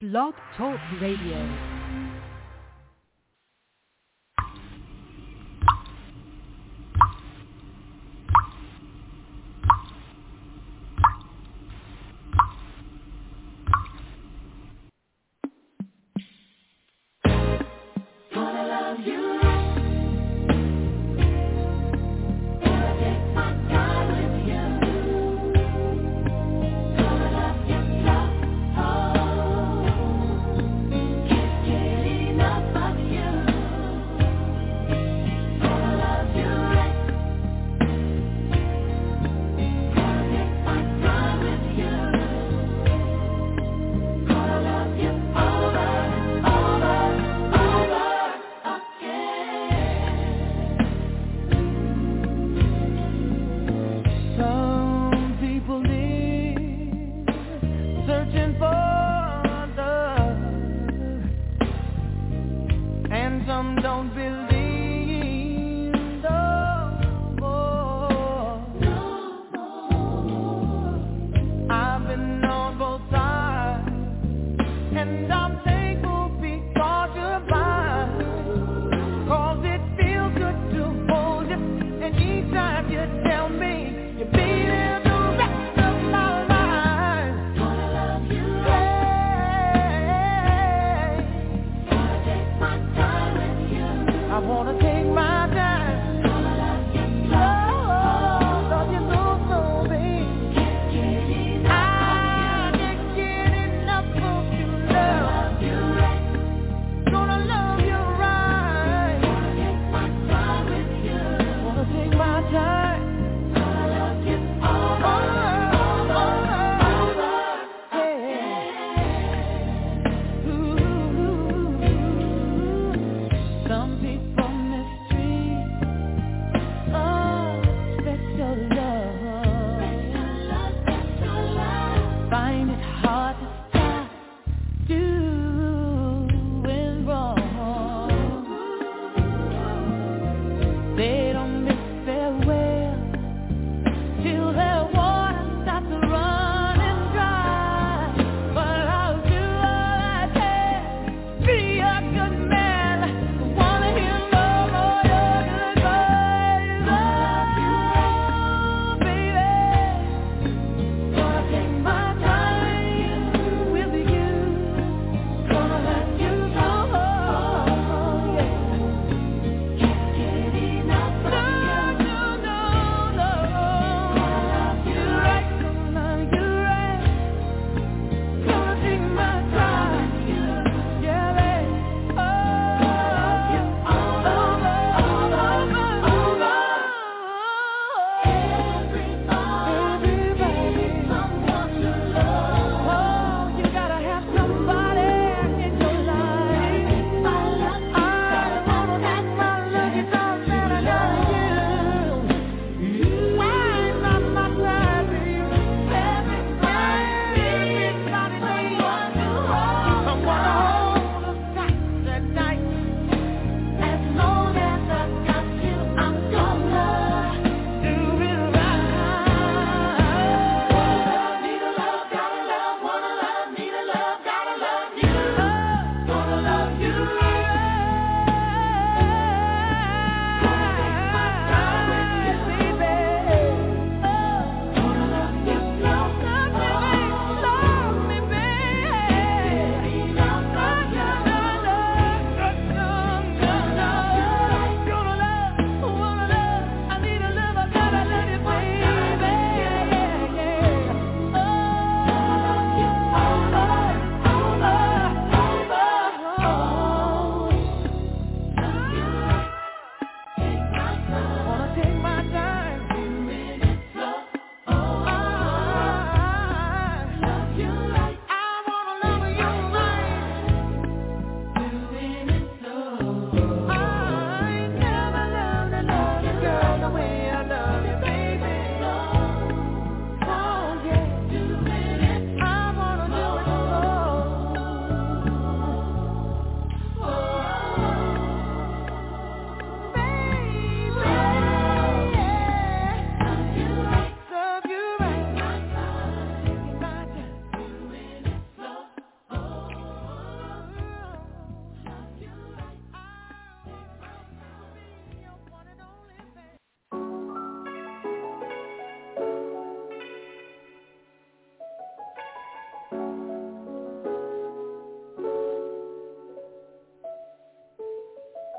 Blog Talk Radio. You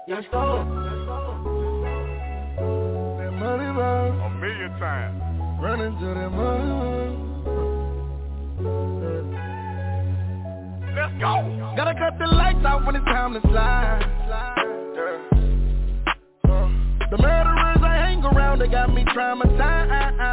Young Stone. That money run 1,000,000 times. Running to that money run. Let's go. Gotta cut the lights out when it's time to slide. The murderers I hang around, they got me traumatized.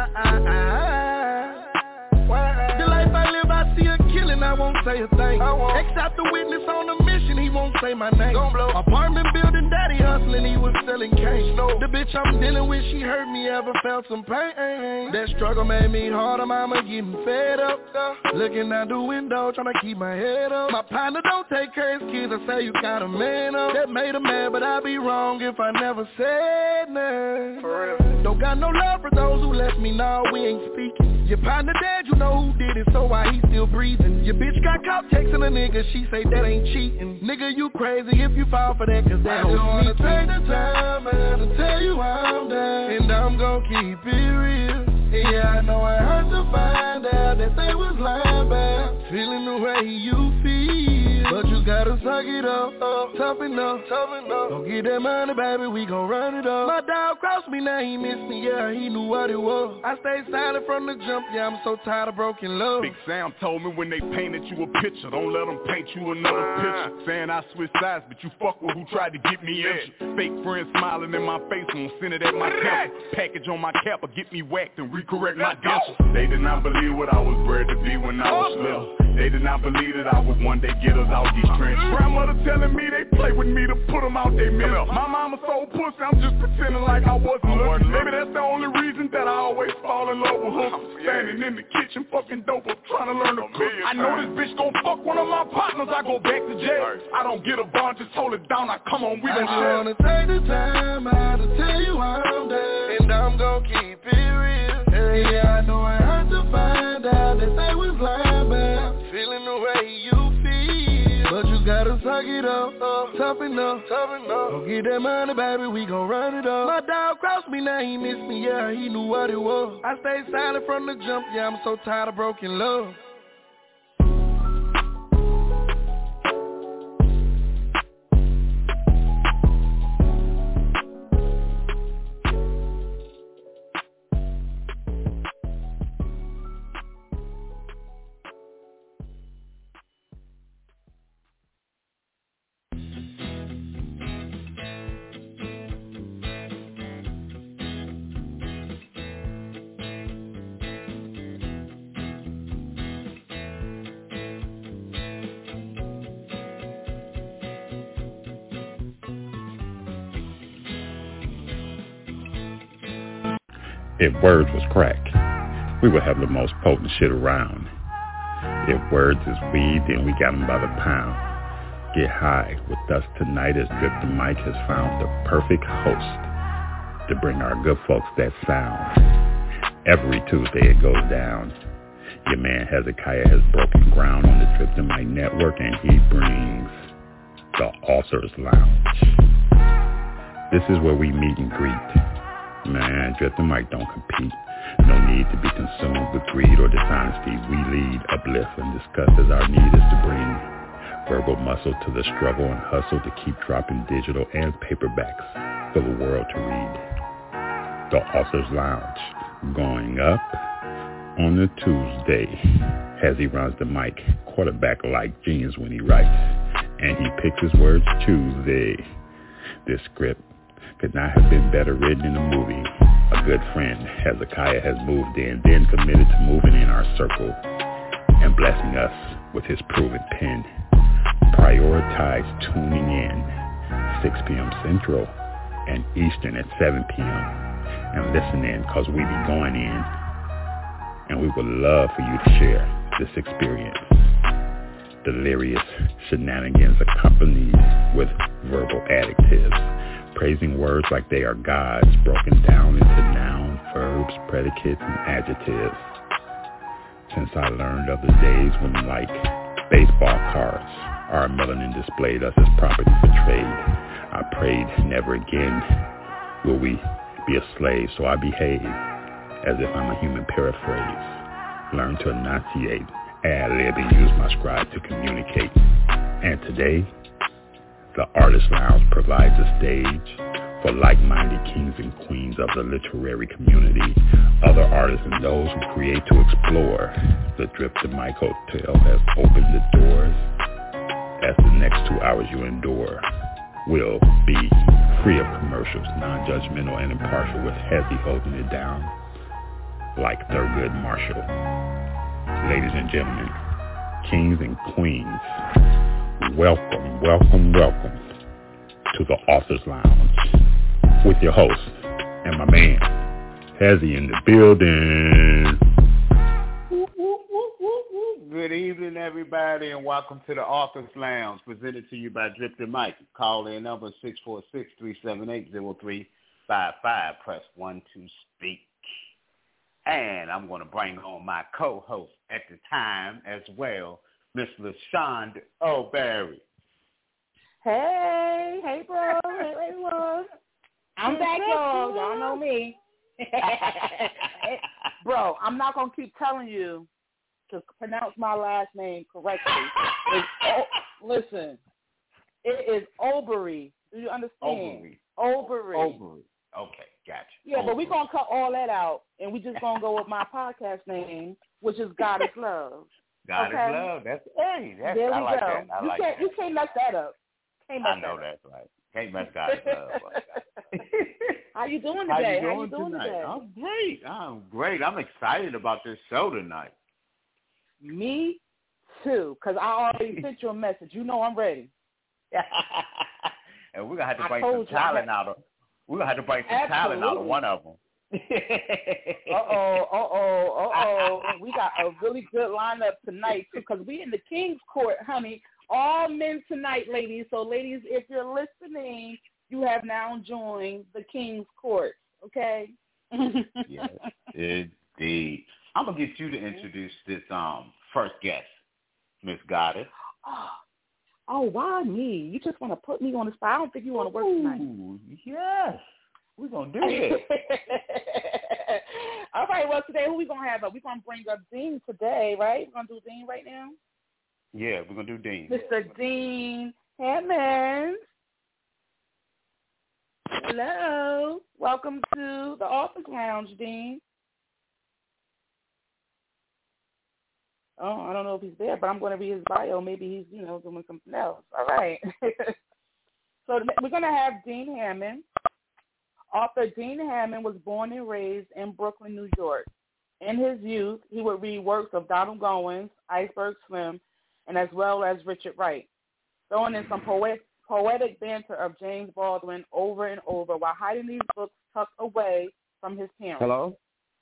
The life I live, I see a killing, I won't say a thing. Except the witness on the mission, he won't say my name. Apartment building, daddy hustling, he was selling cane. The bitch I'm dealing with, she hurt me, ever felt some pain. That struggle made me harder, mama getting fed up. Looking out the window, trying to keep my head up. My partner don't take care of his kids, I say you got a man up. That made him mad, but I'd be wrong if I never said nothing. Don't got no love for those who left me, nah, we ain't speaking. Your partner dead, you know who did it, so why he still breathing? Your bitch got caught texting a nigga, she say that ain't cheating. Nigga, you crazy if you fall for that, cause that don't wanna take the time to tell you I'm down, and I'm gon' keep it real. Yeah, I know it hurt to find out that they was lying about feeling the way you feel, but you gotta suck it up, toughen up. Don't get that money, baby, we gon' run it up. My dog crossed me, now he missed me, yeah, he knew what it was. I stayed silent from the jump, yeah, I'm so tired of broken love. Big Sam told me when they painted you a picture, don't let them paint you another picture. Saying I switched sides, but you fuck with who tried to get me injured. Fake friends smiling in my face, won't send it at my temple. Package on my cap or get me whacked and correct my dentures. They did not believe what I was bred to be when I was little. They did not believe that I would one day get us out these trenches. Grandmother telling me they play with me to put them out they middle. My mama so pussy, I'm just pretending like I wasn't looking. Maybe that's the only reason that I always fall in love with hookers. Standing in the kitchen fucking dope up trying to learn to cook. I know this bitch gon' fuck one of my partners, I go back to jail. I don't get a bond, just hold it down, I come on, we gon' share. I just wanna take the time out to tell you I'm down, and I'm gon' keep it real. Yeah, I know it hurt to find out that they was lying about feeling the way you feel, but you gotta suck it up, toughen up. Don't get that money, baby, we gon' run it up. My dog crossed me, now he missed me, yeah, he knew what it was. I stayed silent from the jump, yeah, I'm so tired of broken love. If words was crack, we would have the most potent shit around. If words is weed, then we got them by the pound. Get high with us tonight as Drip the Mic has found the perfect host to bring our good folks that sound. Every Tuesday it goes down. Your man Hezekiah has broken ground on the Drip the Mic network, and he brings the Authors Lounge. This is where we meet and greet. Man, Drip the Mic don't compete. No need to be consumed with greed or dishonesty. We lead, uplift, and discuss as our need is to bring verbal muscle to the struggle and hustle to keep dropping digital and paperbacks for the world to read. The Authors Lounge, going up on a Tuesday. As he runs the mic, quarterback like jeans when he writes, and he picks his words Tuesday. This script could not have been better written in a movie. A good friend, Hezekiah, has moved in, then committed to moving in our circle and blessing us with his proven pen. Prioritize tuning in 6 p.m. Central and Eastern at 7 p.m. and listen in, because we be going in, and we would love for you to share this experience. Delirious shenanigans accompanied with verbal adjectives, praising words like they are gods, broken down into nouns, verbs, predicates, and adjectives. Since I learned of the days when, like baseball cards, our melanin displayed us as property for trade, I prayed never again will we be a slave, so I behave as if I'm a human paraphrase. Learn to enunciate, ad-lib, and use my scribe to communicate. And today, The Artist Lounge provides a stage for like-minded kings and queens of the literary community, other artists and those who create to explore. The Drip the Mic Hotel has opened the doors. As the next 2 hours you endure will be free of commercials, non-judgmental and impartial, with Hezzy holding it down like Thurgood Marshall. Ladies and gentlemen, kings and queens, welcome, welcome, welcome to the Authors Lounge with your host and my man, Hezzy, in the building. Good evening, everybody, and welcome to the Authors Lounge, presented to you by Drip the Mic. Call in number 646-378-0355. Press 1 to speak. And I'm going to bring on my co-host at the time as well, Miss LaShonda O'Barry. Hey, bro. Hey, everyone. I'm back, y'all. Y'all know me. Bro, I'm not going to keep telling you to pronounce my last name correctly. Listen, it is O'Barry. Do you understand? O'Barry. Okay, gotcha. Yeah, but we're going to cut all that out, and we're just going to go with my podcast name, which is God is Love. God is Love. That's, hey, that's, there we I like go. that. I like that. You can't mess that up. I know that's right. Can't mess God is Love up. How you doing today? How you doing today? I'm great. I'm excited about this show tonight. Me too, because I already sent you a message. You know I'm ready. And we're going to have to bring some talent out of We're going to have to bring some talent out of one of them. We got a really good lineup tonight, too, because we in the King's Court, honey. All men tonight, ladies. So, ladies, if you're listening, you have now joined the King's Court, okay? Yes, indeed. I'm going to get you to introduce this first guest, Miss Goddess. Oh, why me? You just want to put me on the spot. I don't think you want to work tonight. Yes. We're going to do this. All right, well, today who we going to have up? We're going to bring up Dean today, right? We're going to do Dean right now? Yeah, we're going to do Dean. Mr. Dean Hammond. Hello. Welcome to the Authors Lounge, Dean. Oh, I don't know if he's there, but I'm going to read his bio. Maybe he's, doing something else. All right. So we're going to have Dean Hammond. Author Dean Hammond was born and raised in Brooklyn, New York. In his youth, he would read works of Donald Goins, Iceberg Slim, and as well as Richard Wright, throwing in some poetic banter of James Baldwin over and over while hiding these books tucked away from his parents. Hello?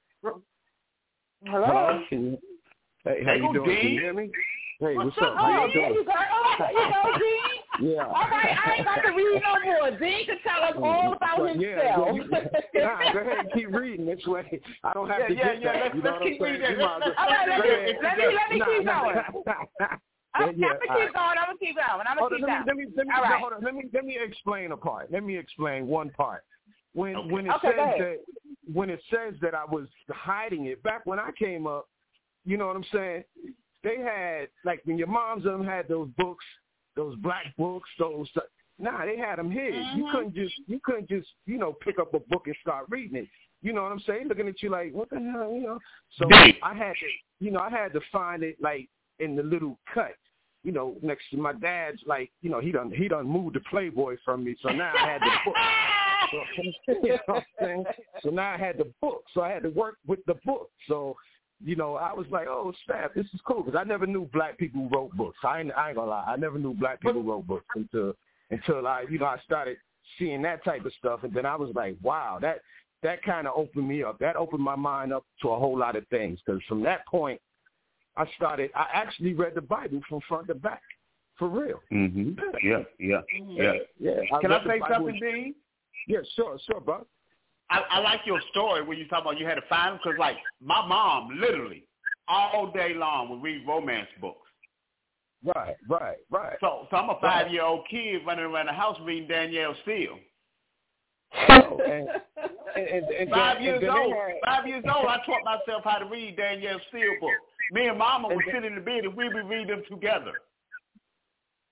Hello? Hey, how you doing? Can you hear me? Hey, what's up? How you doing? You go, Dean? Yeah. All right, I ain't got to read no more. Dean can tell us all about himself. Nah, go ahead and keep reading this way. I don't have to get that. Let's keep reading. All right, let me keep going. I'm going to keep going. Let me explain a part. Let me explain one part. When it says that I was hiding it, back when I came up, you know what I'm saying? They had, like, when your moms and them had those books, those black books, they had them hid. Mm-hmm. You couldn't just, pick up a book and start reading it. You know what I'm saying? Looking at you like, what the hell, So I had to find it, like, in the little cut, next to my dad's, like, he done moved the Playboy from me. So now I had the book. You know what I'm saying? So now I had the book. So I had to work with the book. So, I was like, oh, snap, this is cool. Because I never knew black people wrote books. I ain't going to lie. I never knew black people wrote books until I started seeing that type of stuff. And then I was like, wow, that kind of opened me up. That opened my mind up to a whole lot of things. Because from that point, I actually read the Bible from front to back. For real. Mm-hmm. Yeah. Can I say something, Dean? Yeah, sure, bro. I like your story when you talk about you had to find them, because, like, my mom literally all day long would read romance books. Right. So I'm a 5-year-old kid running around the house reading Danielle Steele. And 5 years old, I taught myself how to read Danielle Steele books. Me and Mama would sit in the bed and we would read them together.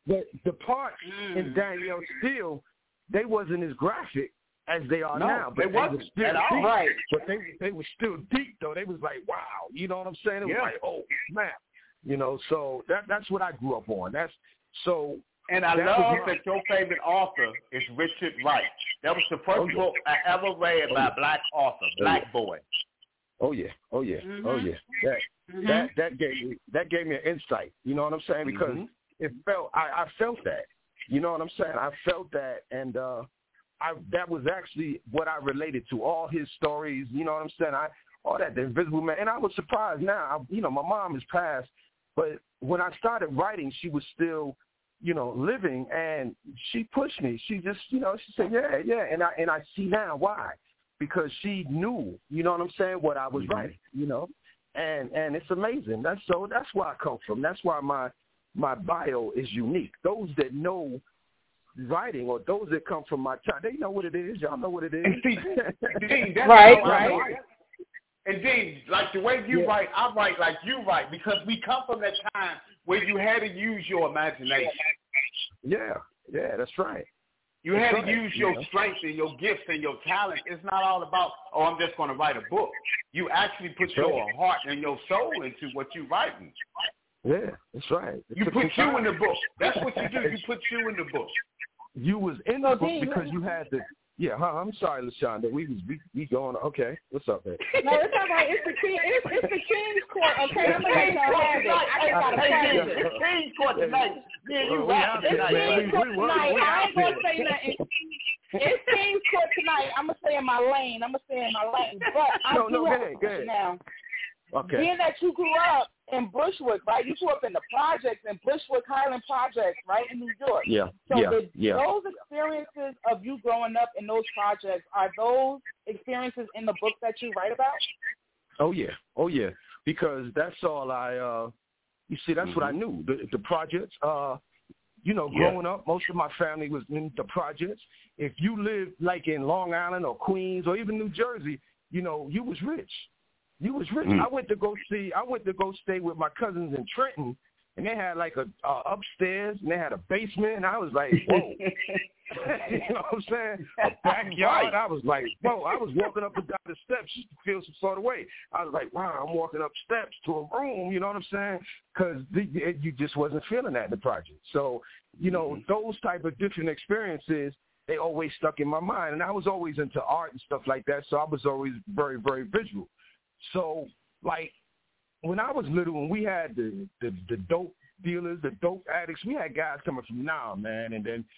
But the parts in Danielle Steele, they wasn't as graphic as they are now. But they wasn't still at all. Deep. Right. But they were still deep, though. They was like, wow. You know what I'm saying? It was like, oh, snap. You know, so that's what I grew up on. And I love that your favorite author is Richard Wright. That was the first book I ever read by a black author, Black Boy. Oh yeah. That gave me an insight. You know what I'm saying? Because I felt that. You know what I'm saying? I felt that, and that was actually what I related to. All his stories. You know what I'm saying? All that, the Invisible Man, and I was surprised. Now, my mom has passed, but when I started writing, she was still, living, and she pushed me. She just, she said, yeah, and I see now why, because she knew, you know what I'm saying, what I was writing, and it's amazing. That's where I come from. That's why my bio is unique. Those that know writing, or those that come from my time, they know what it is. Y'all know what it is. Right. And Dean, like the way you write, I write like you write, because we come from that time where you had to use your imagination. Yeah, that's right. You had to use your strengths and your gifts and your talent. It's not all about, I'm just going to write a book. You actually put your heart and your soul into what you're writing. Yeah, that's right. You put you in the book. That's what you do. You put you in the book. You was in the book because you had to. Yeah, I'm sorry, LaShonda. We going. Okay, what's up, man? No, it's all right. It's the King's Court. Okay, I'm gonna let y'all have it. I just got a question. It's King's Court tonight. Yeah, you right. It's King's Court tonight. I ain't gonna say nothing. It's King's Court tonight. I'm gonna stay in my lane. But I do have a question now. Okay. Being that you grew up in Bushwick, right? You grew up in the projects, in Bushwick Highland Projects, right, in New York. Yeah. So those experiences of you growing up in those projects, are those experiences in the book that you write about? Oh yeah. Because that's all you see, that's what I knew. The projects, growing up, most of my family was in the projects. If you lived like in Long Island or Queens or even New Jersey, you was rich. You was rich. I went to go stay with my cousins in Trenton, and they had like a upstairs, and they had a basement, and I was like, whoa. You know what I'm saying? A backyard. I was like, whoa. I was walking up and down the steps just to feel some sort of way. I was like, wow, I'm walking up steps to a room. You know what I'm saying? Because you just wasn't feeling that in the project. So, those type of different experiences, they always stuck in my mind. And I was always into art and stuff like that, so I was always very, very visual. So, like, when I was little and we had the dope dealers, the dope addicts, we had guys coming from now, man. And then,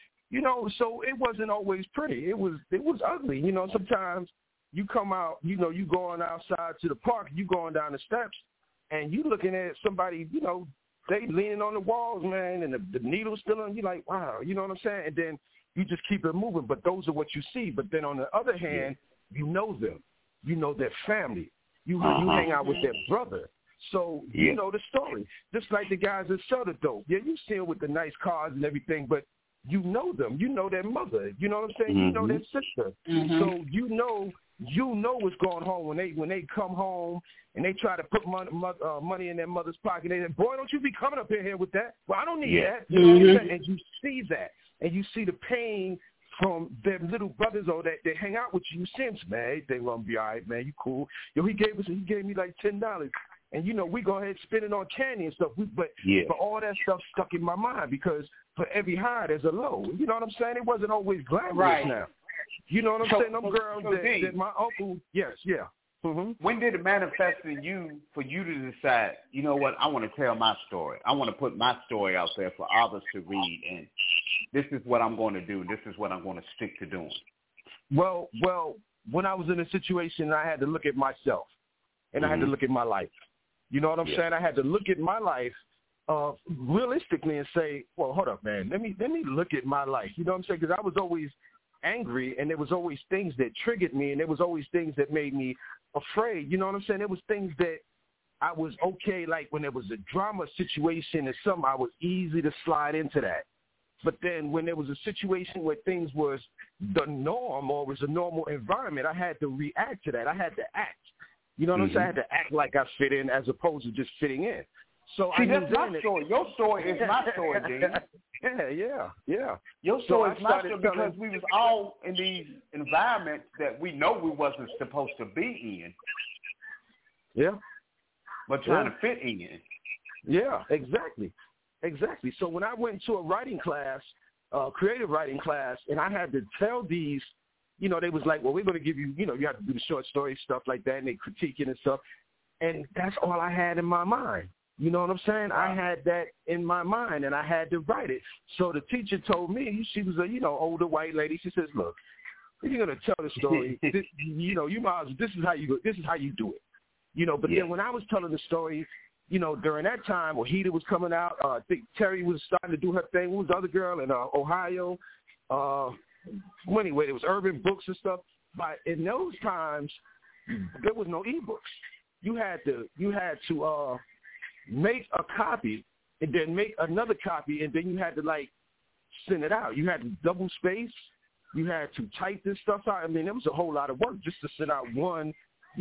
so it wasn't always pretty. It was ugly. Sometimes you come out, you going outside to the park, you going down the steps, and you looking at somebody, they leaning on the walls, man, and the needle's still on you, like, wow, you know what I'm saying? And then you just keep it moving, but those are what you see. But then on the other hand, you know them. You know their family. You hang out with their brother. So you know the story. Just like the guys that sell the dope. Yeah, you see them with the nice cars and everything, but you know them. You know their mother. You know what I'm saying? You know their sister. So you know what's going on when they come home and they try to put money in their mother's pocket. They say, boy, don't you be coming up in here with that. Well, I don't need that. You know what I'm saying? And you see that. And you see the pain from their little brothers or that they hang out with you since, man. They gonna be all right, man. You cool. He gave me like $10. And, we go ahead and spend it on candy and stuff. But all that stuff stuck in my mind because for every high, there's a low. You know what I'm saying? It wasn't always glamorous now. You know what I'm saying? Them girls that my uncle, yes. When did it manifest in you for you to decide, you know what, I want to tell my story. I want to put my story out there for others to read, and this is what I'm going to do. This is what I'm going to stick to doing. Well, when I was in a situation, I had to look at myself, and I had to look at my life. You know what I'm saying? I had to look at my life realistically and say, well, hold up, man. Let me look at my life. You know what I'm saying? Because I was always angry, and there was always things that triggered me, and there was always things that made me afraid. You know what I'm saying? There was things that I was okay, like when there was a drama situation or something, I was easy to slide into that. But then when there was a situation where things was the norm or was a normal environment, I had to react to that. I had to act. You know what I'm saying? I had to act like I fit in as opposed to just fitting in. So see, that's my story. Your story is my story, Dean. Yeah. Your story is my story because we was all in these environments that we know we wasn't supposed to be in. Yeah. But trying to fit in. Yeah, exactly. So when I went to a writing class, creative writing class, and I had to tell these, they was like, well, we're going to give you, you have to do the short story stuff like that, and they critique it and stuff. And that's all I had in my mind. You know what I'm saying? Wow. I had that in my mind, and I had to write it. So the teacher told me, she was a, older white lady. She says, look, if you're going to tell the story, you might as well, this is how you do it. But then when I was telling the story, during that time, Wahida was coming out. I think Terry was starting to do her thing. Who was the other girl in Ohio? Anyway, there was urban books and stuff. But in those times, there was no ebooks. You had to make a copy and then make another copy, and then you had to send it out. You had to double space. You had to type this stuff out. I mean, it was a whole lot of work just to send out one,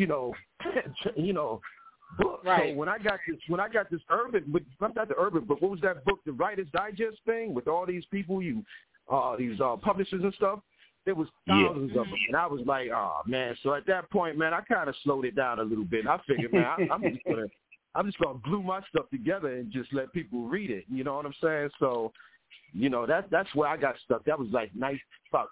book. Right. So when I got this urban, but not the urban book. What was that book, the Writer's Digest thing, with all these people, these publishers and stuff? There was thousands of them, and I was like, oh man. So at that point, man, I kind of slowed it down a little bit. I figured, man, I'm just gonna glue my stuff together and just let people read it. You know what I'm saying? So, that's where I got stuck. That was about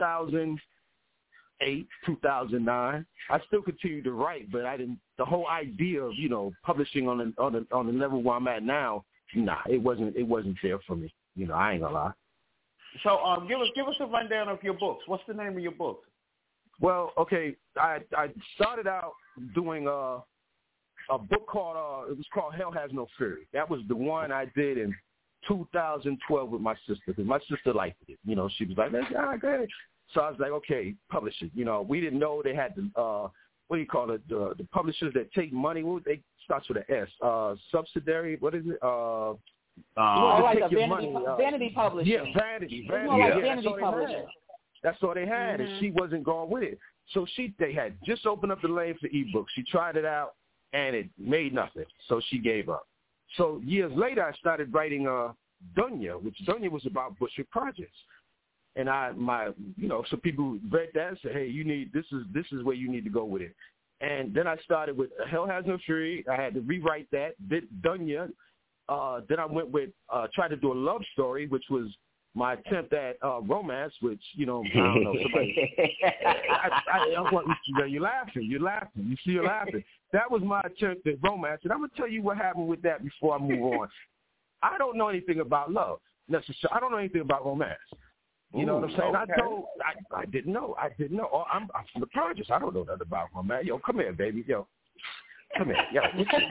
2008, 2009. I still continued to write, but I didn't. The whole idea of publishing on the level where I'm at now, it wasn't there for me. I ain't gonna lie. So give us a rundown of your books. What's the name of your book? Well, okay, I started out doing a book called it was called Hell Has No Fury. That was the one I did in 2012 with my sister, because my sister liked it. She was like, "That's good." So I was like, "Okay, publish it." We didn't know they had the what do you call it? The publishers that take money. They starts with an S. Subsidiary. What is it? Like a vanity publisher. Yeah, vanity. Vanity publisher. That's all they had, and she wasn't going with it. So they had just opened up the lane for ebooks. She tried it out, and it made nothing. So she gave up. So years later, I started writing Dunya, which Dunya was about Bushwick Projects. And so people read that and said, hey, this is where you need to go with it. And then I started with Hell Has No Fury. I had to rewrite that, did Dunya. Then I went with tried to do a love story, which was my attempt at romance, which, I don't know, somebody. You're laughing. You see, you're laughing. That was my attempt at romance. And I'm going to tell you what happened with that before I move on. I don't know anything about love necessarily. I don't know anything about romance. You know what I'm saying? Okay. I didn't know. Oh, I'm from the projects. I don't know nothing about romance. Yo, come here, baby. Yo. Come here. Yo. I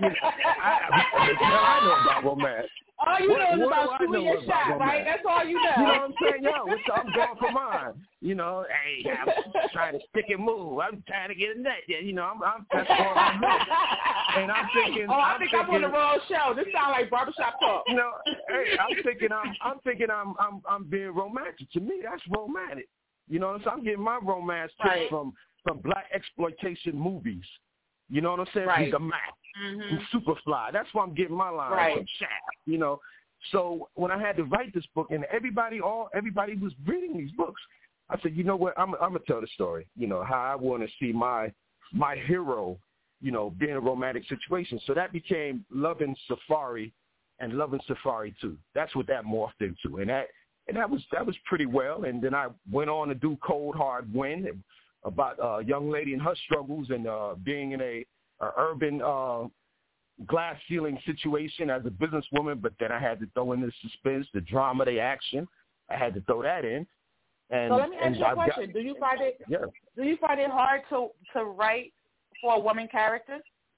know about romance. All you know is about shooting your shot, right? That's all you know. You know what I'm saying? Yo, I'm going for mine. Hey, I'm trying to stick and move. I'm trying to get a nut. Yeah, that's all I'm doing. And I'm thinking. I think I'm on the wrong show. This sounds like barbershop talk. Hey, I'm thinking I'm being romantic. To me, that's romantic. You know what I'm saying? I'm getting my romance tips from black exploitation movies. You know what I'm saying? Right. The Mac, Superfly. That's where I'm getting my line from Shaft. So when I had to write this book, and everybody was reading these books, I said, you know what? I'm gonna tell the story. How I want to see my hero, being in a romantic situation. So that became Loving Safari and Loving Safari 2. That's what that morphed into, and that was pretty well. And then I went on to do Cold Hard Wind, about a young lady and her struggles and being in a urban glass ceiling situation as a businesswoman. But then I had to throw in the suspense, the drama, the action. I had to throw that in. And, so let me ask you a question. Do you find it hard to write for a woman character?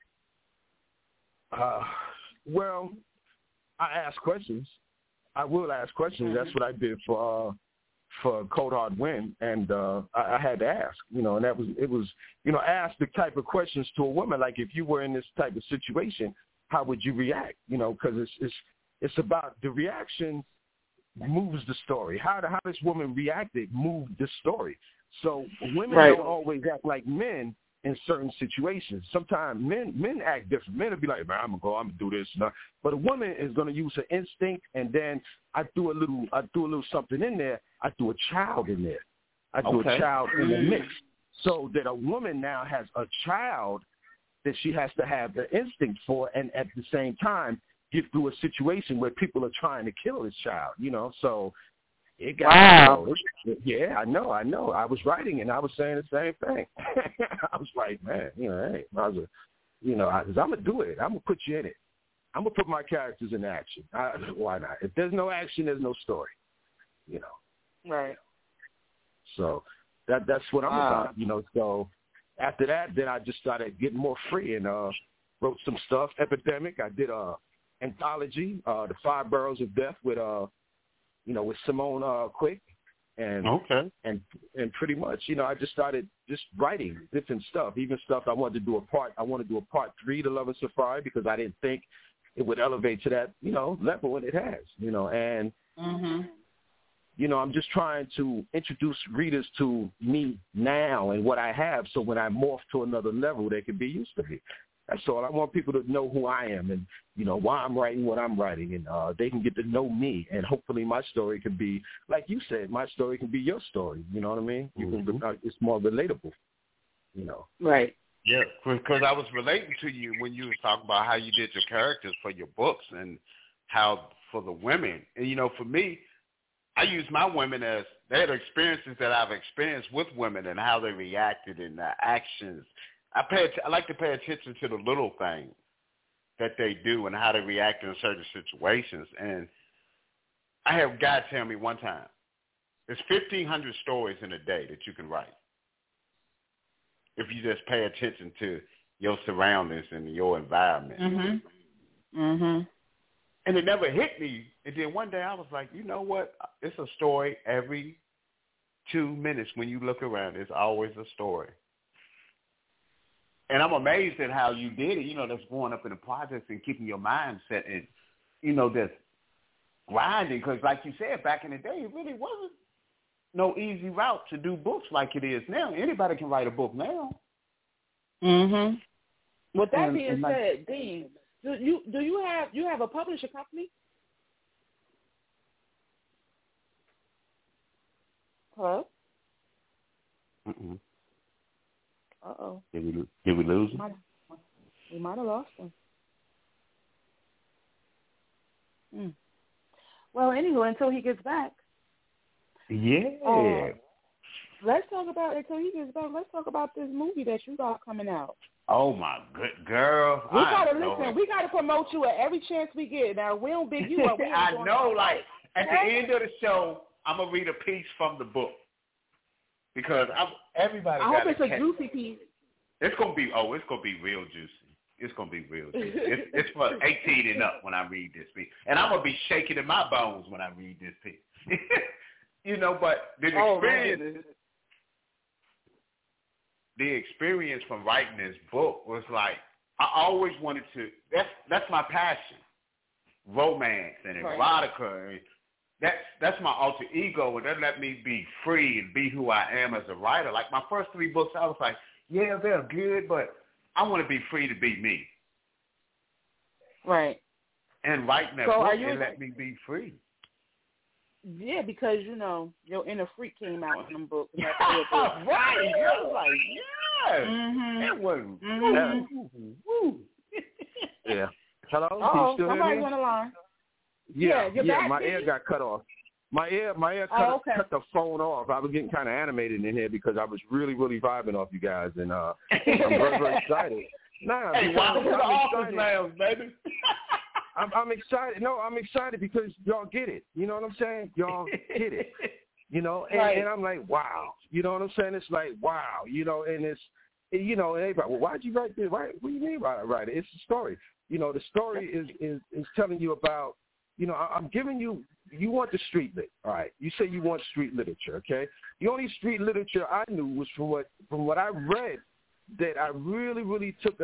Well, I ask questions. I will ask questions. That's what I did for Cold Hard Wind, and I had to ask, and it was ask the type of questions to a woman, like if you were in this type of situation, how would you react? Because it's about the reaction moves the story. How this woman reacted moved the story. So women don't always act like men in certain situations. Sometimes men act different. Men will be like, man, I'm gonna do this. But a woman is gonna use her instinct, and then I do a little something in there. I do a child in there. I do a child in the mix, so that a woman now has a child that she has to have the instinct for, and at the same time get through a situation where people are trying to kill this child. So. It got yeah, I know. I was writing and I was saying the same thing. I was like, man, hey, I'm gonna do it. I'm gonna put you in it. I'm gonna put my characters in action. Why not? If there's no action, there's no story. Right. So that's what I'm about. So after that, then I just started getting more free and wrote some stuff. Epidemic. I did a anthology, The 5 Boroughs of Death with with Simone Quick, and pretty much, I just started just writing different stuff, even stuff I wanted to do I want to do a part 3 to Love and Safari because I didn't think it would elevate to that, level when it has, and I'm just trying to introduce readers to me now and what I have, so when I morph to another level, they can be used to me. That's all. I want people to know who I am and, why I'm writing what I'm writing, and they can get to know me, and hopefully my story can be, like you said, my story can be your story. You know what I mean? You can, it's more relatable, Right. Yeah, because I was relating to you when you was talking about how you did your characters for your books and how for the women. And, for me, I use my women as they had experiences that I've experienced with women and how they reacted in their actions. I like to pay attention to the little things that they do and how they react in certain situations. And I had a guy tell me one time, there's 1,500 stories in a day that you can write if you just pay attention to your surroundings and your environment. And it never hit me. And then one day I was like, you know what? It's a story every 2 minutes. When you look around, there's always a story. And I'm amazed at how you did it, that's going up in the projects and keeping your mindset and, just grinding. Because like you said, back in the day, it really wasn't no easy route to do books like it is now. Anybody can write a book now. With that being said, Dean, do you have a publisher company? Hello? Uh-oh. Did we lose him? We might have lost him. Well, anyway, until he gets back. Yeah. Let's talk about, until he gets back, let's talk about this movie that you got coming out. Oh, my good girl. We got to listen. We got to promote you at every chance we get. Now, we don't big you up. I know, like, at the end of the show, I'm going to read a piece from the book. Because everybody got to catch it. I hope it's a juicy piece. It's gonna be real juicy. It's gonna be real juicy. It's for 18 and up when I read this piece, and I'm gonna be shaking in my bones when I read this piece. But the experience from writing this book was like I always wanted to. That's my passion, romance and erotica. And that's my alter ego, and that let me be free and be who I am as a writer. Like my first 3 books, I was like, yeah, they're good, but I want to be free to be me. Right. And writing that book, it let me be free. Yeah, because, your inner freak came out in them books. Right. I was like, yes. It was. Yeah. Hello? Somebody's on the line. Yeah, my ear got cut off. My ear cut the phone off. I was getting kind of animated in here because I was really, really vibing off you guys, and I'm very, very excited. Welcome to the office lounge, baby. I'm excited. No, I'm excited because y'all get it. You know what I'm saying? Y'all get it. And I'm like, wow. You know what I'm saying? It's like, wow. And it's, and everybody, well, why'd you write this? What do you mean by write it? It's a story. The story is telling you about, I'm giving you want the street lit, all right? You say you want street literature, okay? The only street literature I knew was from what I read that I really, really took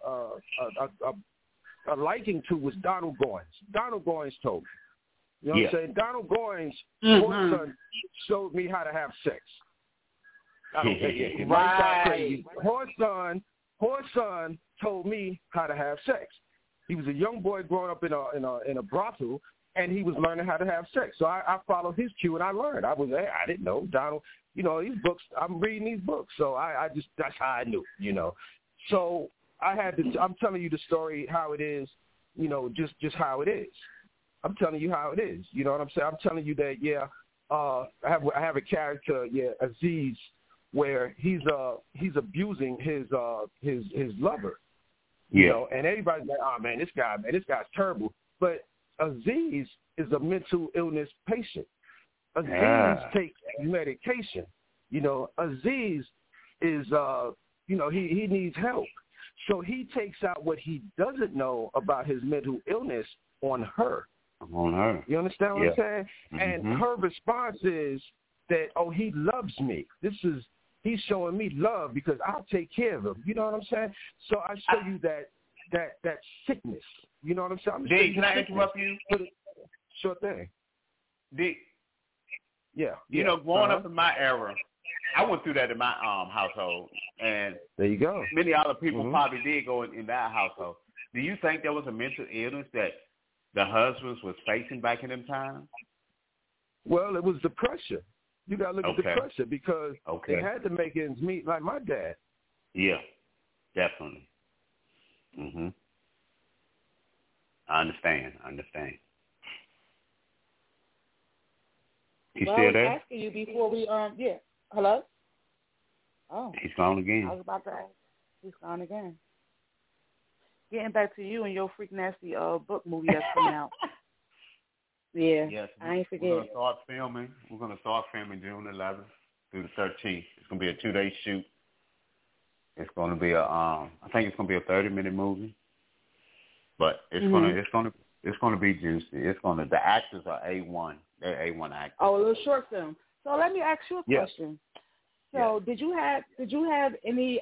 a liking to was Donald Goines. Donald Goines told me. You know what I'm saying? Donald Goines' son showed me how to have sex. I don't say it. It might sound crazy. Horse son told me how to have sex. He was a young boy growing up in a brothel, and he was learning how to have sex. So I followed his cue, and I learned. I was there. I didn't know. Donald, these books, I'm reading these books. So I just, that's how I knew, So I had to, I'm telling you the story, how it is, just how it is. I'm telling you how it is. You know what I'm saying? I'm telling you that, I have a character, Aziz, where he's abusing his lover. And everybody's like, oh man, this guy's terrible. But Aziz is a mental illness patient. Aziz takes medication. Aziz is he needs help. So he takes out what he doesn't know about his mental illness on her. On her. You understand what I'm saying? Mm-hmm. And her response is that, he loves me. He's showing me love because I'll take care of him. You know what I'm saying? So I show you that sickness. You know what I'm saying? D, can I interrupt you? Sure thing. D. Yeah. Growing up in my era, I went through that in my household, and there you go. Many other people probably did go in that household. Do you think there was a mental illness that the husbands was facing back in them times? Well, it was the pressure. You got to look at the pressure because they had to make ends meet, like my dad. Yeah, definitely. I understand. You still there? I was asking you before we Hello? Oh. He's gone again. I was about to ask. He's gone again. Getting back to you and your freak nasty book movie that's coming out. Yes, I ain't forget. We're going to start filming. We're going to start filming June 11th through the 13th. It's going to be a 2-day shoot. It's going to be I think it's going to be a 30-minute movie. But it's going to be juicy. The actors are A1. They're A1 actors. Oh, a little short film. So let me ask you a question. So did you have any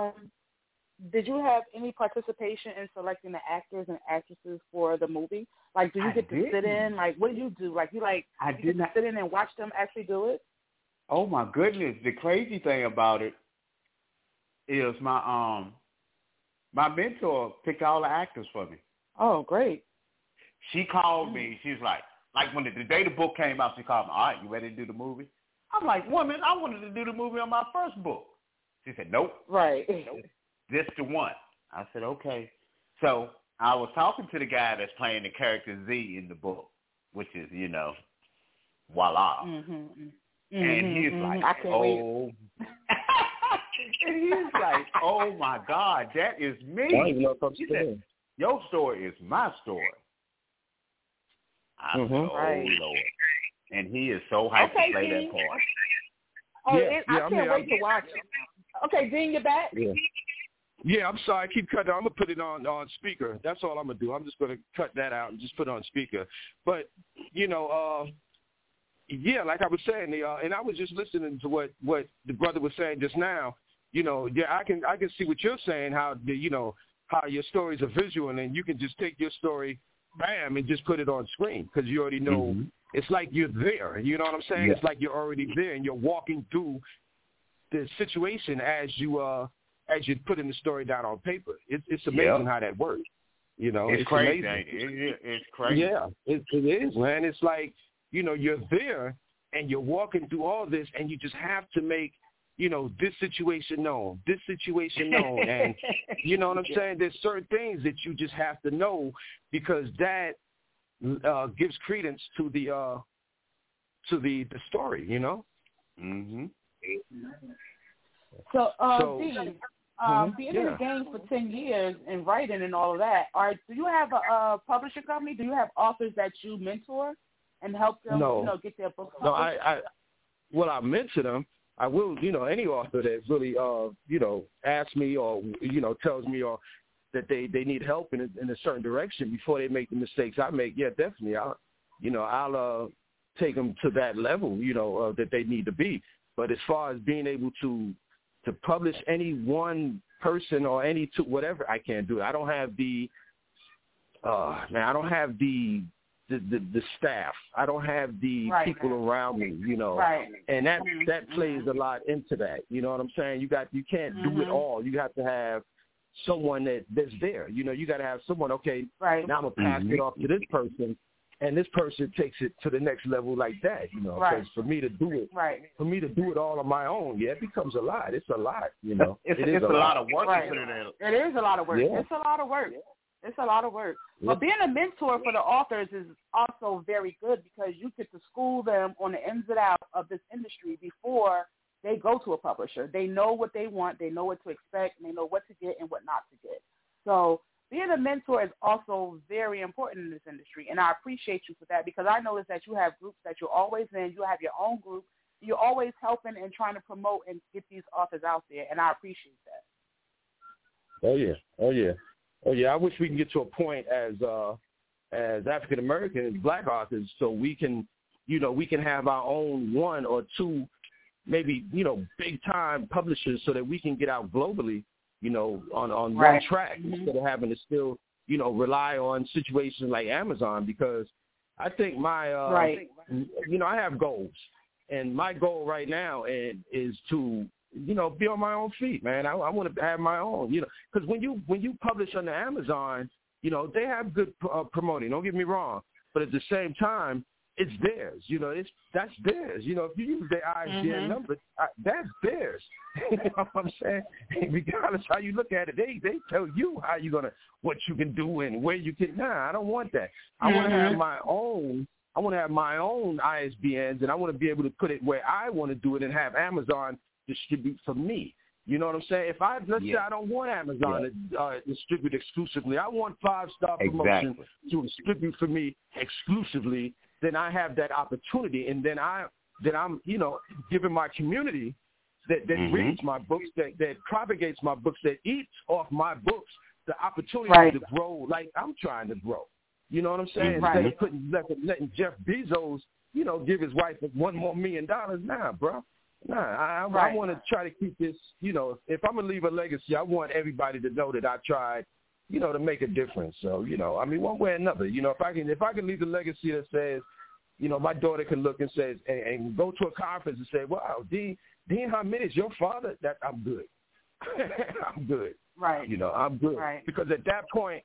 participation in selecting the actors and actresses for the movie? Like, do you get to sit in? Like, what do you do? Like, I did not sit in and watch them actually do it? Oh my goodness! The crazy thing about it is my mentor picked all the actors for me. Oh, great! She called me. She's like when the day the book came out, she called me. All right, you ready to do the movie? I'm like, woman, I wanted to do the movie on my first book. She said, nope. Right. Nope. This the one. I said, okay. So I was talking to the guy that's playing the character Z in the book, which is, voila. And he's like, I can't wait. And he's like, oh my God, that is me. He said, your story is my story. I said, Lord. And he is so hyped to play that part. I can't wait to watch it. Okay, Dean, you're back? Yeah, I'm sorry. I keep cutting. I'm going to put it on speaker. That's all I'm going to do. I'm just going to cut that out and just put it on speaker. But, like I was saying, and I was just listening to what the brother was saying just now. I can see what you're saying, how your stories are visual, and you can just take your story, bam, and just put it on screen because you already know. It's like you're there. You know what I'm saying? Yeah. It's like you're already there, and you're walking through the situation as you're putting the story down on paper. It's amazing how that works. It's crazy. Amazing. It's crazy. Yeah, it is, man. It's like you're there, and you're walking through all this, and you just have to make this situation known, and you know what I'm saying? There's certain things that you just have to know because that gives credence to the story, So, Dean, being in the game for 10 years and writing and all of that, do you have a publishing company? Do you have authors that you mentor and help them, get their books published? No, I mentor them. I will, any author that really, asks me or, tells me or that they need help in a certain direction before they make the mistakes I make, definitely. I'll take them to that level, that they need to be. But as far as being able to publish any one person or any two, whatever, I can't do it. I don't have the the staff. I don't have the people around me, you know. Right. And that plays a lot into that. You know what I'm saying? You can't do it all. You have to have someone that's there. You know, you got to have someone, okay, now I'm going to pass it off to this person, and this person takes it to the next level like that, you know. Because for me to do it all on my own, it becomes a lot. It's a lot, you know. It's a lot of work. Right. It is a lot of work. Yeah. It's a lot of work. It's a lot of work. But being a mentor for the authors is also very good because you get to school them on the ins and outs of this industry before they go to a publisher. They know what they want, they know what to expect, and they know what to get and what not to get. So being a mentor is also very important in this industry, and I appreciate you for that because I notice that you have groups that you're always in. You have your own group. You're always helping and trying to promote and get these authors out there, and I appreciate that. Oh yeah, I wish we can get to a point as African Americans, Black authors, so we can have our own one or two, maybe, you know, big time publishers, so that we can get out globally, you know, on one track instead of having to still, you know, rely on situations like Amazon. Because I think you know, I have goals, and my goal right now is to, you know, be on my own feet, man. I want to have my own, you know, because when you publish under Amazon, you know, they have good promoting. Don't get me wrong, but at the same time, it's theirs. You know, that's theirs. You know, if you use their ISBN number, that's theirs. You know what I'm saying? Regardless how you look at it, they tell you what you can do and where you can. Nah, I don't want that. I want to have my own. I want to have my own ISBNs, and I want to be able to put it where I want to do it and have Amazon distribute for me. You know what I'm saying? Let's say I don't want Amazon to distribute exclusively. I want 5-Star Promotion to distribute for me exclusively. Then I have that opportunity, and then I'm, you know, giving my community that reads my books, that propagates my books, that eats off my books, the opportunity to grow like I'm trying to grow. You know what I'm saying? Instead of letting Jeff Bezos, you know, give his wife $1 more $1 million. Nah, bro. Nah, I want to try to keep this, you know, if I'm going to leave a legacy, I want everybody to know that I tried, you know, to make a difference. So, you know, I mean, one way or another, you know, if I can leave a legacy that says, you know, my daughter can look and says, and go to a conference and say, wow, Dean Hamid is your father, that I'm good. I'm good. Right. You know, I'm good. Right. Because at that point,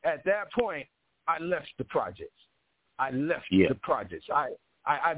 I left the projects. The projects. I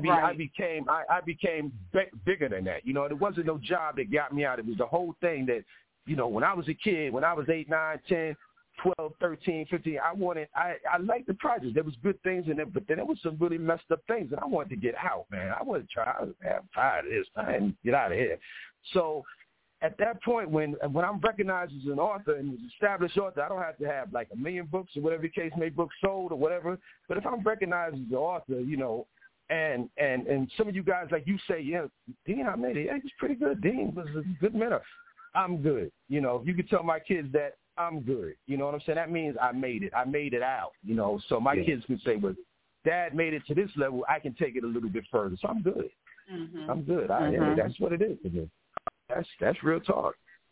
became bigger than that. You know, there wasn't no job that got me out. It was the whole thing that, you know, when I was a kid, when I was 8, 9, 10, 12, 13, 15, I liked the projects. There was good things in it, but then there was some really messed up things, and I wanted to get out, man. I was tired of this. I had to get out of here. So at that point, when I'm recognized as an author and an established author, I don't have to have like 1 million books or whatever the case may, books sold or whatever. But if I'm recognized as an author, you know, and some of you guys, like you say, Dean Hamid, he's pretty good. Dean was a good mentor. I'm good. You know, if you could tell my kids that, I'm good. You know what I'm saying? That means I made it. I made it out, you know. So my kids can say, well, Dad made it to this level. I can take it a little bit further. So I'm good. I'm good. That's what it is to me. That's real talk.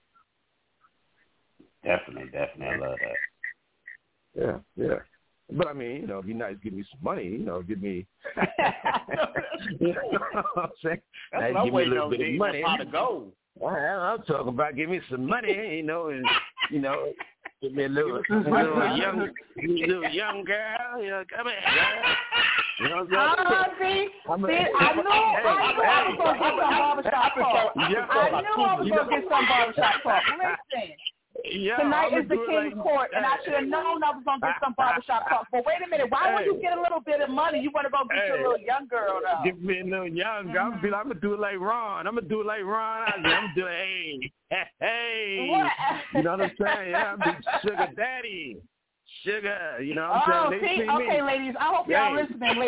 Definitely. I love that. Yeah. But I mean, you know, it'd be nice to give me some money, you know, give me you know what I'm saying? That's give me a little bit of money. How to go. I'm talking about give me some money, you know, and you know, give me a little young girl, you know, come here, girl. You know what I'm saying? I knew I was going to get some barbershop talk. I knew I was going to get some barbershop talk. Listen. Tonight is the King's Court, and I should have known I was going to get some barbershop talk. But wait a minute, why would you get a little bit of money? You want to go get your little young girl, though. Give me a little young girl. I'm going to do it like Ron. I'm going to do it like Ron. I'm going to do it, hey. What? You know what I'm saying? I'm the sugar daddy. Sugar, you know what I'm saying? Okay, ladies, I hope y'all listening,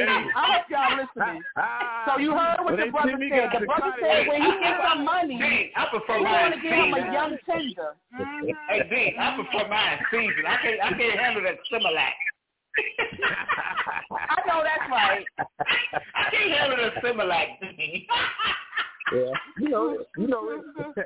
So you heard what the brother said. The brother said when he gets some money, I prefer he's mine going to give him a young tender. Hey, Dean, I prefer mine seasoned. I can't handle that Similac. I know that's right. I can't handle that Similac. Yeah, you know.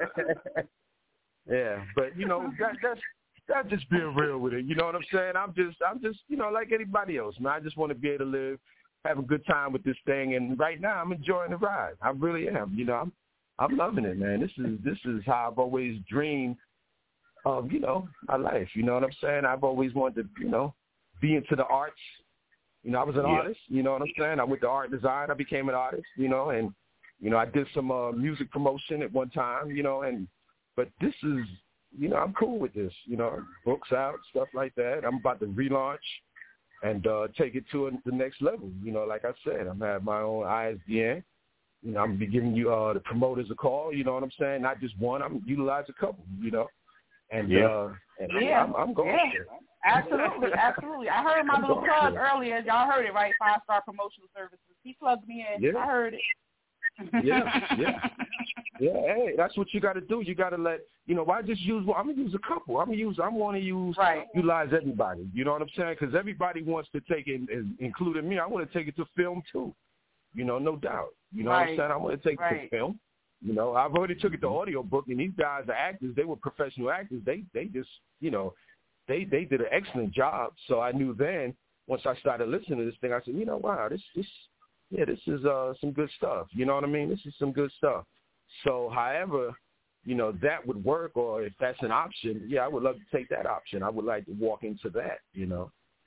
Yeah, but you know that's just being real with it. You know what I'm saying? I'm just, you know, like anybody else, man. I just want to be able to live have a good time with this thing. And right now, I'm enjoying the ride. I really am. You know, I'm loving it, man. This is how I've always dreamed of, you know, my life. You know what I'm saying? I've always wanted to, you know, be into the arts. You know, I was an artist. You know what I'm saying? I went to art design. I became an artist. You know, and you know, I did some music promotion at one time. You know, but this is, you know, I'm cool with this. You know, books out, stuff like that. I'm about to relaunch and take it to the next level. You know, like I said, I'm having my own ISBN. You know, I'm going to be giving you the promoters a call. You know what I'm saying? Not just one. I'm utilize a couple. You know, and I'm going. Yeah. Absolutely. I heard my little plug earlier. Y'all heard it, right? 5-Star Promotional Services. He plugged me in. Yeah. I heard it. Yeah. Hey, that's what you got to do. You got to let, you know, why just use one? I'm going to use a couple. I want to utilize everybody. You know what I'm saying? Because everybody wants to take it, including me. I want to take it to film, too. You know, no doubt. You know what I'm saying? I want to take it to film. You know, I've already took it to audio book, and these guys are actors. They were professional actors. They just, you know, they did an excellent job. So I knew then, once I started listening to this thing, I said, you know, wow, this is some good stuff. You know what I mean? This is some good stuff. So, however, you know, that would work, or if that's an option, I would love to take that option. I would like to walk into that, you know.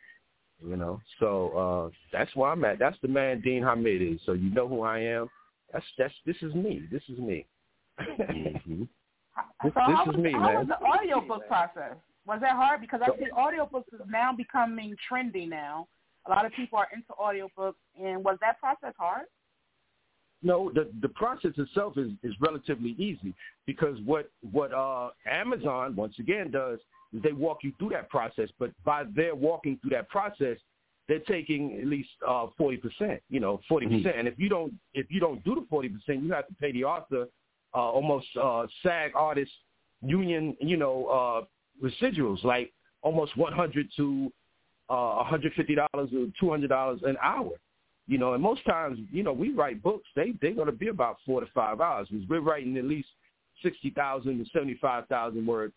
So that's where I'm at. That's the man Dean Hamid is. So you know who I am. This is me. Mm-hmm. This is me, man. How was the audiobook process? Was that hard? Because I see audiobooks is now becoming trendy now. A lot of people are into audiobooks, and was that process hard? No, the process itself is relatively easy, because what Amazon once again does is they walk you through that process, but by their walking through that process, they're taking at least 40%, you know, 40%. Mm-hmm. And if you don't do the 40%, you have to pay the author almost SAG artist union, you know, residuals, like almost $100 to $150 or $200 an hour. You know, and most times, you know, we write books, they're going to be about 4 to 5 hours, because we're writing at least 60,000 to 75,000 word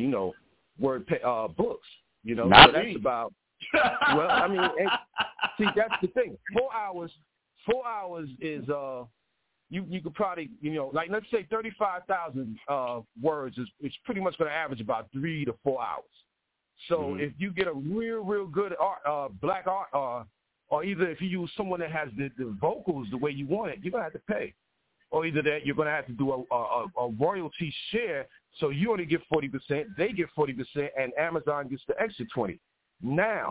books. You know, Not so that's me. about. Well, I mean, see, that's the thing. 4 hours is you could probably, you know, like let's say 35,000 words is pretty much going to average about 3 to 4 hours. So if you get a real good black art, or either if you use someone that has the vocals the way you want it, you're going to have to pay. Or either that you're going to have to do a royalty share, so you only get 40%, they get 40%, and Amazon gets the extra 20%. Now,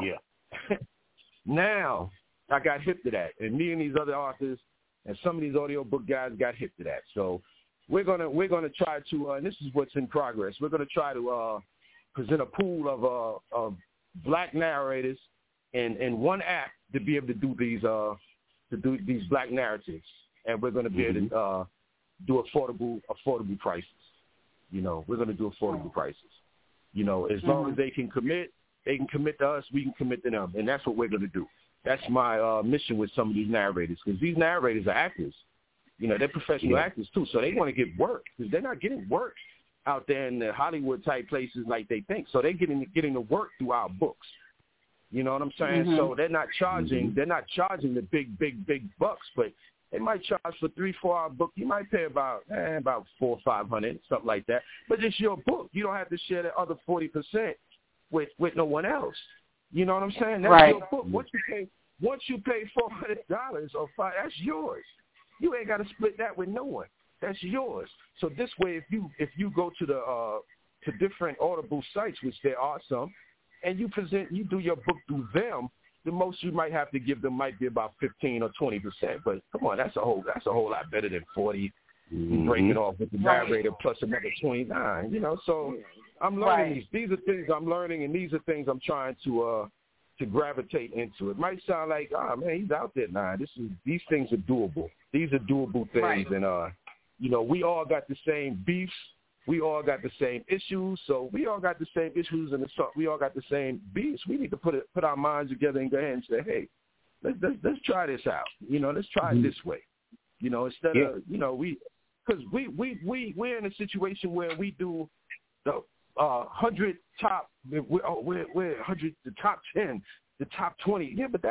now I got hip to that, and me and these other authors and some of these audiobook guys got hip to that. So we're gonna try to, and this is what's in progress. We're gonna try to present a pool of black narrators in one app to be able to do these black narratives, and we're gonna be able to do affordable prices. You know, we're gonna do affordable prices. You know, as long as they can commit to us, we can commit to them, and that's what we're gonna do. That's my mission with some of these narrators, because these narrators are actors. You know, they're professional actors too, so they want to get work, because they're not getting work out there in the Hollywood type places like they think. So they're getting the work through our books. You know what I'm saying? So they're not charging the big bucks, but they might charge for 3-4 hour book. You might pay about $400 or $500, something like that. But it's your book. You don't have to share the other 40% with no one else. You know what I'm saying? That's your book. Once you pay $400 or $500, that's yours. You ain't got to split that with no one. That's yours. So this way, if you go to to different Audible sites, which there are some, and you do your book through them, the most you might have to give them might be about 15 or 20%. But come on, that's a whole lot better than 40. Break it off with the narrator plus another 29. You know, so I'm learning these. These are things I'm learning, and these are things I'm trying to gravitate into. It might sound like, man, he's out there now. These things are doable. These are doable things, and you know, we all got the same beefs. We all got the same issues. So we all got the same issues, and we all got the same beefs. We need to put our minds together and go ahead and say, hey, let's try this out. You know, let's try it this way. You know, instead of, you know, because we're in a situation where we do the 100 top, we're 100, the top 10, the top 20. Yeah, but that's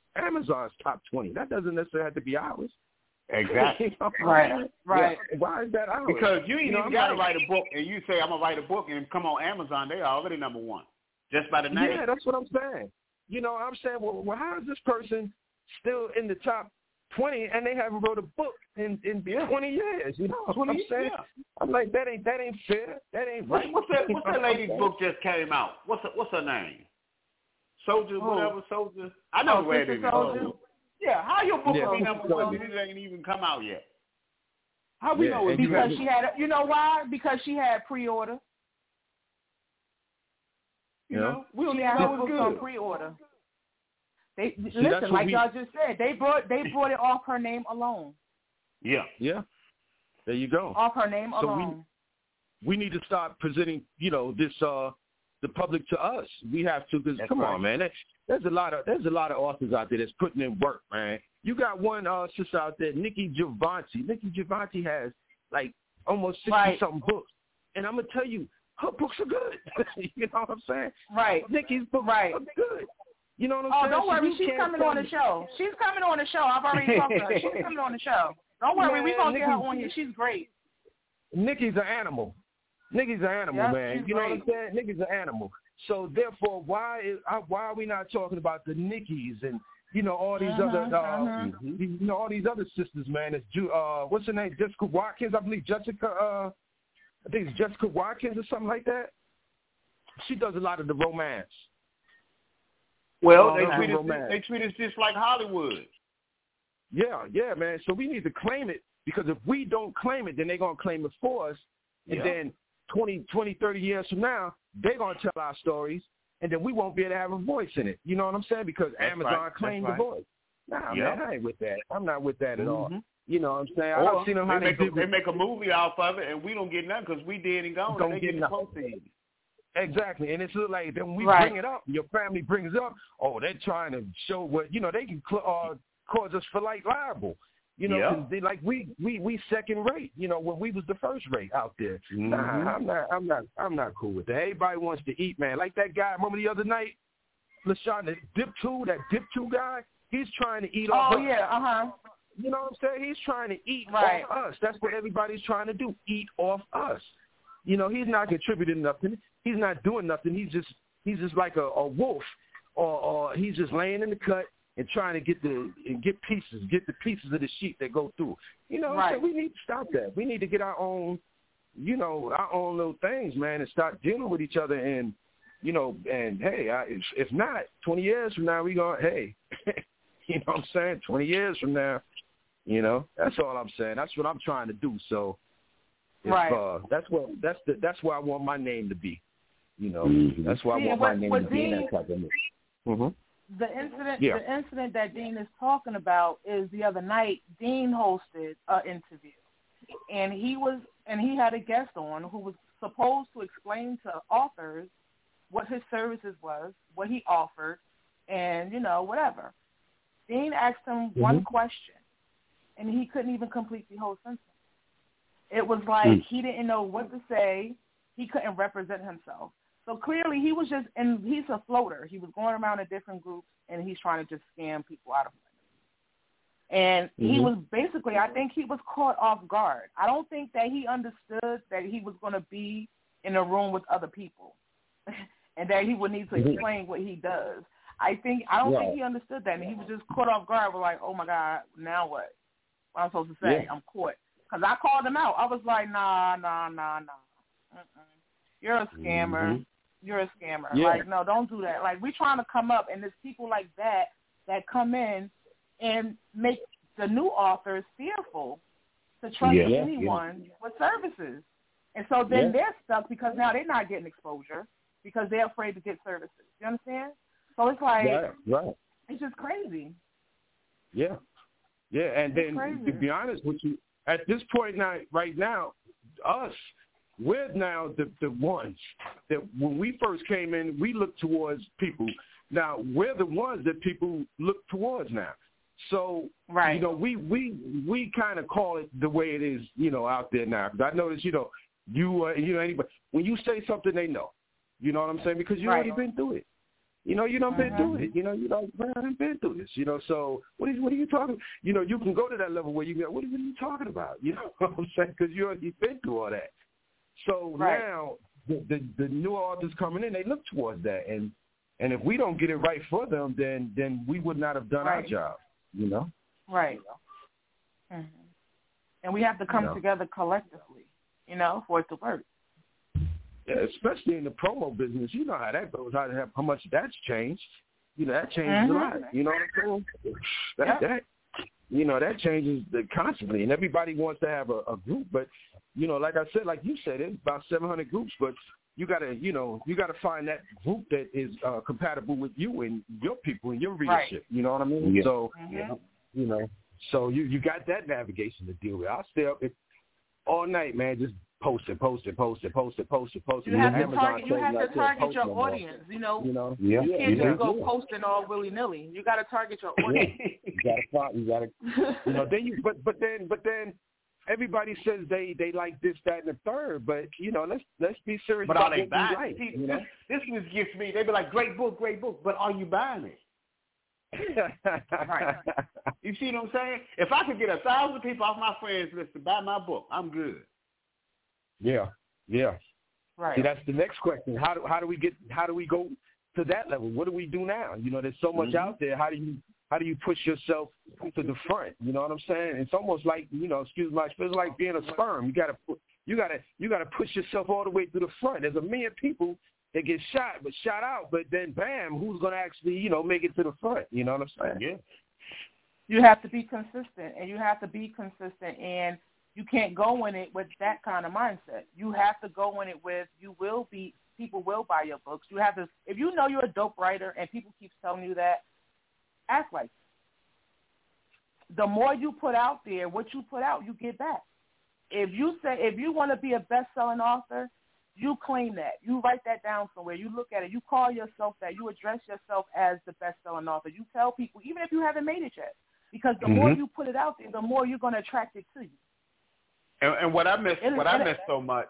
Amazon's top 20. That doesn't necessarily have to be ours. Exactly. Right. Yeah. Why is that ours? Because you ain't even got to write a book, and you say, I'm going to write a book, and come on Amazon, they're already number one, just by the name. Yeah, that's what I'm saying. I'm saying, well, how is this person still in the top 20 and they haven't wrote a book in 20 years? You know what I'm saying? Yeah. I'm like, that ain't fair. That ain't right. What's that lady's book just came out? What's her name? Soldier, whatever, Soldier. I never read it. Yeah, how your book will be number one if it ain't even come out yet? How we know it? Because she had, you know why? Because she had pre-order. You know, we only have books on pre-order. Listen, like y'all just said, they brought it off her name alone. Yeah. Yeah. There you go. Off her name alone. We need to start presenting, this the public to us. We have to, because come on, man. There's a lot of authors out there that's putting in work, man. You got one sister out there, Nikki Giovanti. Nikki Giovanti has like almost 60-something books, and I'm gonna tell you, her books are good. You know what I'm saying? Right. Nikki's books are good. You know what I'm saying? Oh, don't worry, she's coming on the show. She's coming on the show. I've already talked to her. She's coming on the show. Don't worry, we're gonna get her on here. She's great. Nikki's an animal. Nikki's an animal, man. You know what I'm saying? Nikki's an animal. So therefore, why are we not talking about the Nikkis and all these other all these other sisters, man? It's what's her name? Jessica Watkins, I believe. Jessica, I think it's Jessica Watkins or something like that. She does a lot of the romance. Well, they treat us just like Hollywood. Yeah, man. So we need to claim it, because if we don't claim it, then they're gonna claim it for us, and then 20, 30 years from now, they're going to tell our stories, and then we won't be able to have a voice in it. You know what I'm saying? Because Amazon claimed the voice. Nah, man, I ain't with that. I'm not with that at all. You know what I'm saying? I don't see them how they make a movie off of it, and we don't get nothing because we dead and gone. Don't get nothing. Exactly, and it's like then we bring it up, your family brings it up, they're trying to show what, they can cause us for like liable. They, like we second rate. When we was the first rate out there. Nah, I'm not cool with that. Everybody wants to eat, man. Like that guy. Remember the other night, LaShawn, that Dip 2 guy. He's trying to eat off. Oh yeah, You know what I'm saying? He's trying to eat off us. That's what everybody's trying to do. Eat off us. He's not contributing nothing. He's not doing nothing. He's just like a wolf, or he's just laying in the cut and trying to get the pieces of the sheep that go through. So we need to stop that. We need to get our own little things, man, and start dealing with each other. And and hey, if not 20 years from now, we going, hey, you know what I'm saying? 20 years from now, that's all I'm saying. That's what I'm trying to do. So, that's where I want my name to be. That's why I want my name to be in that type of movie. The incident that Dean is talking about is the other night. Dean hosted an interview, and he had a guest on who was supposed to explain to authors what his services was, what he offered, and whatever. Dean asked him one question, and he couldn't even complete the whole sentence. It was like he didn't know what to say. He couldn't represent himself. So clearly he was he's a floater. He was going around in different groups, and he's trying to just scam people out of money. And he was basically, I think he was caught off guard. I don't think that he understood that he was going to be in a room with other people and that he would need to explain what he does. I don't think he understood that. And he was just caught off guard. We're like, oh, my God, now what? What am I supposed to say? I'm caught. Because I called him out. I was like, nah. You're a scammer. You're a scammer. Yeah. Like, no, don't do that. Like, we're trying to come up, and there's people like that come in and make the new authors fearful to trust anyone with services. And so then they're stuck because now they're not getting exposure because they're afraid to get services. You understand? So it's like, it's just crazy. Yeah. Yeah, and then to be honest with you, at this point right now, we're now the ones that when we first came in, we looked towards people. Now, we're the ones that people look towards now. So, we kind of call it the way it is, out there now. Because I noticed, anybody, when you say something, they know. You know what I'm saying? Because you already been through it. You done been through it. You done been through this. So what are you talking? You can go to that level where you go, what are you talking about? You know what I'm saying? Because you've been through all that. So now the new authors coming in, they look towards that, and if we don't get it right for them, then we would not have done our job. Right. Mm-hmm. And we have to come together collectively, for it to work. Yeah, especially in the promo business, you know how that goes, how much that's changed. That changes a lot. You know what I'm saying? That changes constantly, and everybody wants to have a group. But like I said, like you said, it's about 700 groups. But you gotta find that group that is compatible with you and your people and your readership. Right. You know what I mean? Yeah. So so you got that navigation to deal with. I'll stay up all night, man, just post it. You have to target your audience. You can't just go posting all willy nilly. You got to target your audience. You got to. But then everybody says they like this, that, and the third. But let's be serious about what we like. This gets me. They be like, great book, but are you buying it? Right. You see what I'm saying? If I could get 1,000 people off my friends list to buy my book, I'm good. Yeah. Right. See, that's the next question. How do we go to that level? What do we do now? There's so much out there. How do you push yourself to the front? You know what I'm saying? It's almost like, excuse my, it's like being a sperm. You gotta push yourself all the way to the front. There's a million people that get shot out, but then bam, who's gonna actually, make it to the front? You know what I'm saying? Yeah. You have to be consistent, and you can't go in it with that kind of mindset. You have to go in it with people will buy your books. You have to, if you know you're a dope writer and people keep telling you that, act like it. The more you put out there, what you put out, you get back. If you want to be a best-selling author, you claim that. You write that down somewhere. You look at it. You call yourself that. You address yourself as the best-selling author. You tell people, even if you haven't made it yet, because the more you put it out there, the more you're going to attract it to you. And what I missed so much,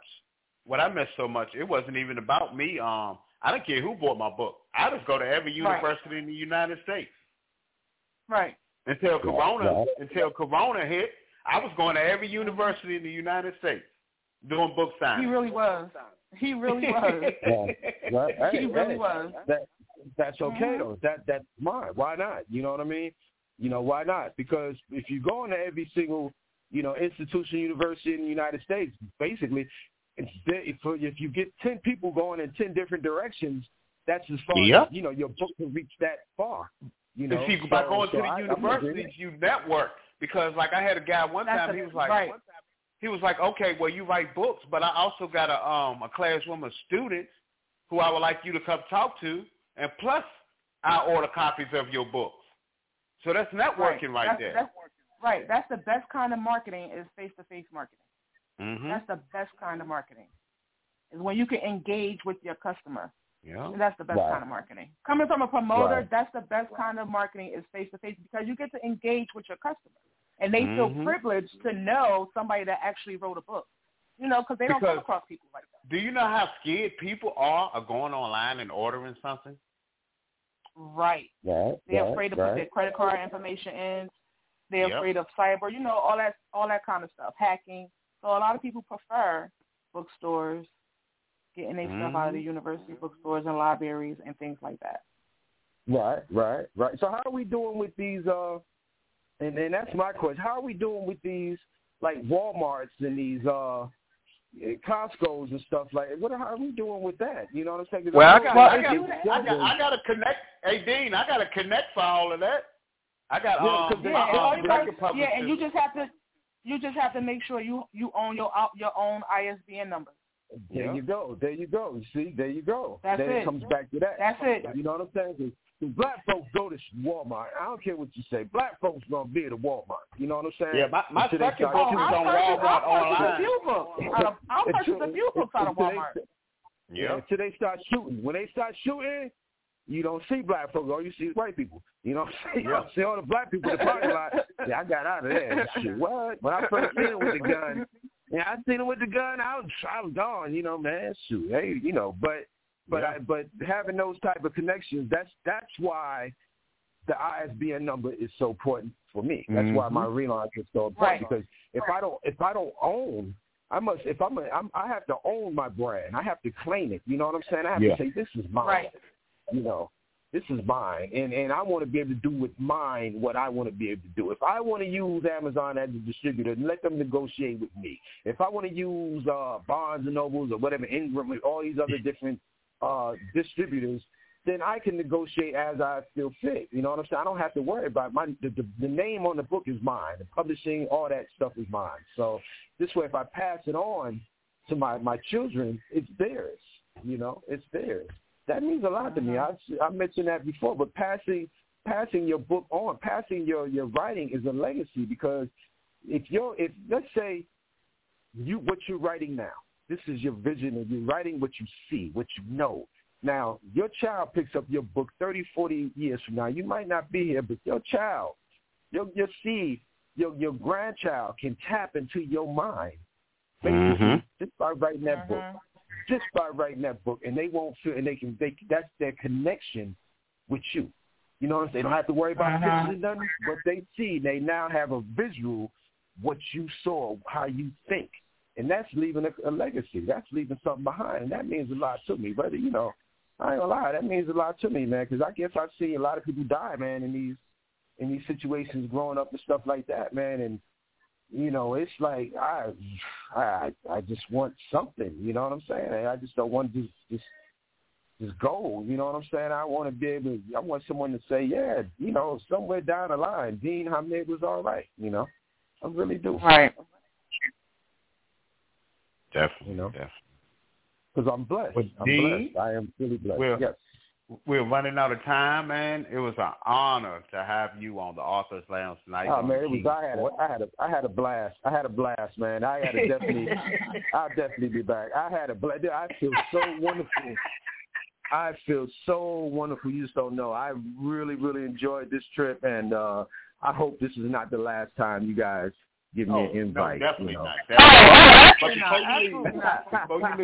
it wasn't even about me. I don't care who bought my book. I just go to every university in the United States. Right. Until Corona hit, I was going to every university in the United States doing book signings. He really was. He really was. That's okay though. That's smart. Why not? You know what I mean? Why not? Because if you go into every single institution, university in the United States, basically, if you get 10 people going in 10 different directions, that's as far as, your book can reach that far. See, by going to the universities, you network. Because, like, I had a guy one time, he was like, okay, well, you write books, but I also got a classroom of students who I would like you to come talk to, and plus I order copies of your books. So that's networking right there. Right. That's the best kind of marketing is face-to-face marketing. Mm-hmm. That's the best kind of marketing is when you can engage with your customer. Yeah. That's the best kind of marketing. Coming from a promoter, that's the best kind of marketing is face-to-face because you get to engage with your customer. And they feel privileged to know somebody that actually wrote a book, because they don't come across people like that. Do you know how scared people are of going online and ordering something? Right. They're afraid to put their credit card information in. They're afraid of cyber, all that kind of stuff, hacking. So a lot of people prefer bookstores, getting their stuff out of the university bookstores and libraries and things like that. Right. So how are we doing with these, and that's my question, how are we doing with these, like, Walmarts and these Costco's and stuff like that? How are we doing with that? You know what I'm saying? Well, I got to connect. Hey, Dean, I got to connect for all of that. I got and you just have to make sure you own your own ISBN number. There you go. You see, there you go. That's then it comes back to that. That's it. You know what I'm saying? Black folks go to Walmart. I don't care what you say. Black folks gonna be at Walmart. You know what I'm saying? Yeah, my second book is on Walmart online. I'll purchase a few books out of Walmart. Yeah. Until they start shooting. When they start shooting, you don't see black folks. All you see is white people. You know what I'm saying? You see all the black people in the parking lot. Yeah, I got out of there. Shit, what? When I first seen him with the gun, I seen him with the gun. I was gone. Man, shoot, hey, but But having those type of connections, that's why the ISBN number is so important for me. That's why my relaunch is so important, because if I don't own, I have to own my brand. I have to claim it. You know what I'm saying? I have to say, this is mine. Right. You know, this is mine, and I want to be able to do with mine what I want to be able to do. If I want to use Amazon as a distributor, let them negotiate with me. If I want to use Barnes and Nobles or whatever, Ingram, all these other different distributors, then I can negotiate as I feel fit. You know what I'm saying? I don't have to worry about the name on the book is mine. The publishing, all that stuff is mine. So this way, if I pass it on to my children, it's theirs. You know, it's theirs. That means a lot to me. I mentioned that before, but passing your book on, passing your writing is a legacy, because if let's say what you're writing now, this is your vision, and you're writing what you see, what you know. Now, your child picks up your book 30, 40 years from now. You might not be here, but your child, your seed, your grandchild can tap into your mind, basically, just by writing that book. Just by writing that book, and they won't feel, and that's their connection with you. You know what I'm saying? They don't have to worry about pictures and nothing, but they see, they now have a visual, what you saw, how you think, and that's leaving a legacy. That's leaving something behind, and that means a lot to me. But, you know, I ain't gonna lie, that means a lot to me, man, because I guess I've seen a lot of people die, man, in these situations growing up and stuff like that, man, and you know, it's like I just want something. You know what I'm saying? I just don't want to just go. You know what I'm saying? I want to be able. I want someone to say, yeah, you know, somewhere down the line, Dean Hamed was all right. You know, I really do. Right. Definitely. You know, definitely. Because I'm blessed. Dean, blessed. I am really blessed. Yes. We're running out of time, man. It was an honor to have you on the Authors Lounge tonight. Oh man, it was. I had a blast. I had a blast, man. I'll definitely be back. I had a blast. I feel so wonderful. I feel so wonderful. You just don't know. I really, really enjoyed this trip, and I hope this is not the last time you guys give me an invite. No, definitely not. Definitely. But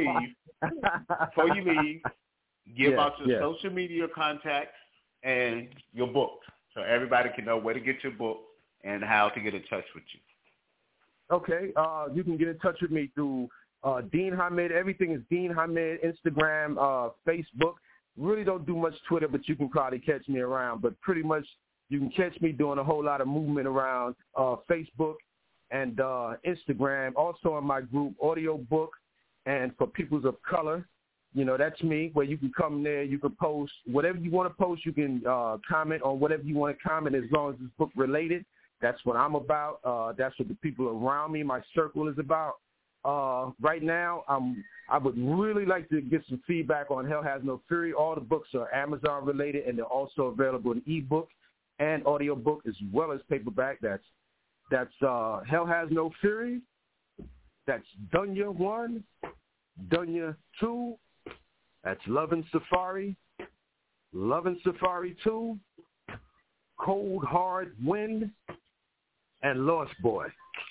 before you leave. Give out your social media contacts and your books, so everybody can know where to get your book and how to get in touch with you. Okay, you can get in touch with me through Dean Hamed. Everything is Dean Hamed, Instagram, Facebook. Really don't do much Twitter, but you can probably catch me around. But pretty much you can catch me doing a whole lot of movement around Facebook and Instagram. Also on my group, Audio Book, and for peoples of color. You know, that's me, where you can come there, you can post whatever you want to post. You can comment on whatever you want to comment, as long as it's book related. That's what I'm about. That's what the people around me, my circle, is about. Right now, I would really like to get some feedback on Hell Has No Fury. All the books are Amazon related, and they're also available in ebook and audiobook as well as paperback. That's Hell Has No Fury. That's Dunya 1, Dunya 2. That's Love and Safari, Love and Safari 2, Cold Hard Wind, and Lost Boy.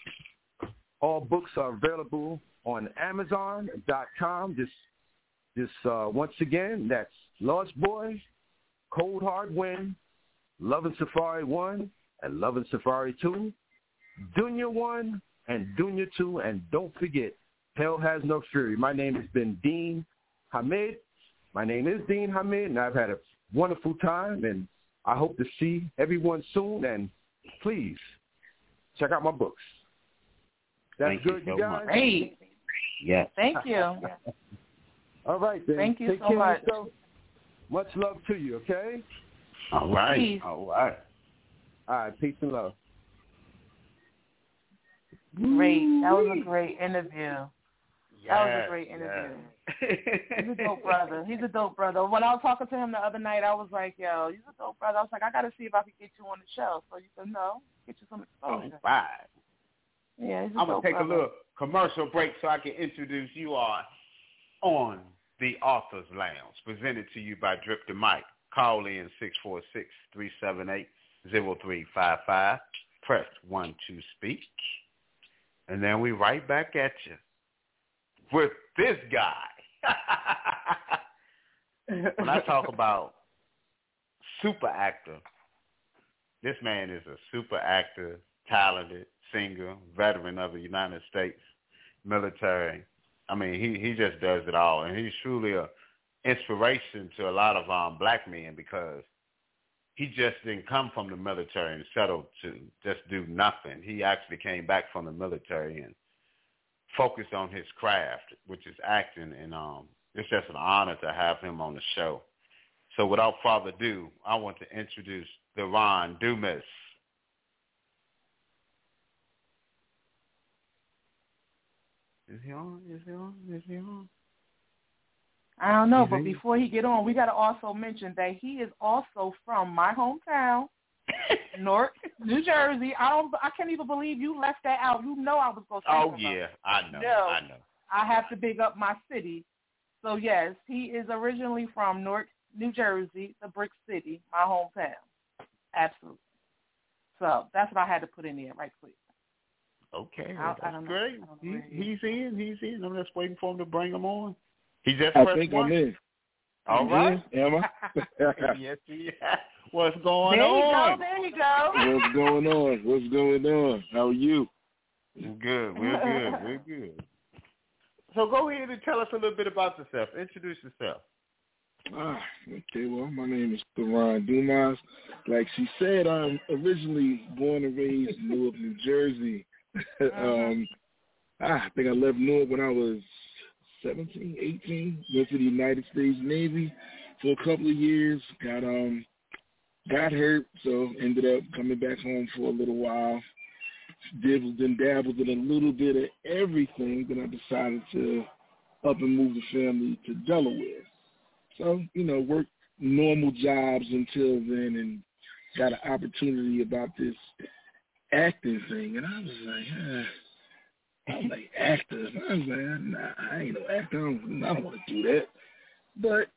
All books are available on Amazon.com. Just once again, that's Lost Boy, Cold Hard Wind, Love and Safari 1, and Love and Safari 2, Dunya 1, and Dunya 2, and don't forget, Hell Has No Fury. My name has been Dean Hamed. My name is Dean Hamed, and I've had a wonderful time, and I hope to see everyone soon, and please check out my books. That's Thank good, you guys? Great. Yes. Thank you. All right, then. Thank you Take so care much. of yourself. Much love to you, okay? All right. Peace. All right. All right, peace and love. Great. That was a great interview. That was a great interview. Yeah. He's a dope brother. He's a dope brother. When I was talking to him the other night, I was like, yo, he's a dope brother. I was like, I got to see if I can get you on the show. So you said, no, get you some exposure. All right. Yeah, he's a I'm going dope to take brother. a little commercial break so I can introduce you on the Authors Lounge, presented to you by Drip the Mic. Call in 646-378-0355. Press 1 to speak. And then we right back at you with this guy. when I talk about super actor, this man is a super actor, talented singer, veteran of the United States military. I mean, he just does it all, and he's truly a inspiration to a lot of black men because he just didn't come from the military and settle to just do nothing. He actually came back from the military and focused on his craft, which is acting, and it's just an honor to have him on the show. So without further ado, I want to introduce Deron Dumas. Is he on? I don't know, but before he get on, we got to also mention that he is also from my hometown, Newark, New Jersey. I can't even believe you left that out. You know I was going to say Oh, yeah, I know. I have to big up my city. So, yes, he is originally from Newark, New Jersey, the Brick City, my hometown. Absolutely. So that's what I had to put in there right quick. Okay, that's great. He's in. I'm just waiting for him to bring him on. He just I think I'm in. All right. Am I? Yes, he is. What's going on? There you go. What's going on? How are you? We're good. So go ahead and tell us a little bit about yourself. Introduce yourself. Okay, well, my name is Deron Dumas. Like she said, I'm originally born and raised in Newark, New Jersey. I think I left Newark when I was 17, 18, went to the United States Navy for a couple of years, got hurt, so ended up coming back home for a little while, dabbled in a little bit of everything, then I decided to up and move the family to Delaware. So, worked normal jobs until then and got an opportunity about this acting thing, and I was like, actor. I was like, nah, I ain't no actor. I don't want to do that. But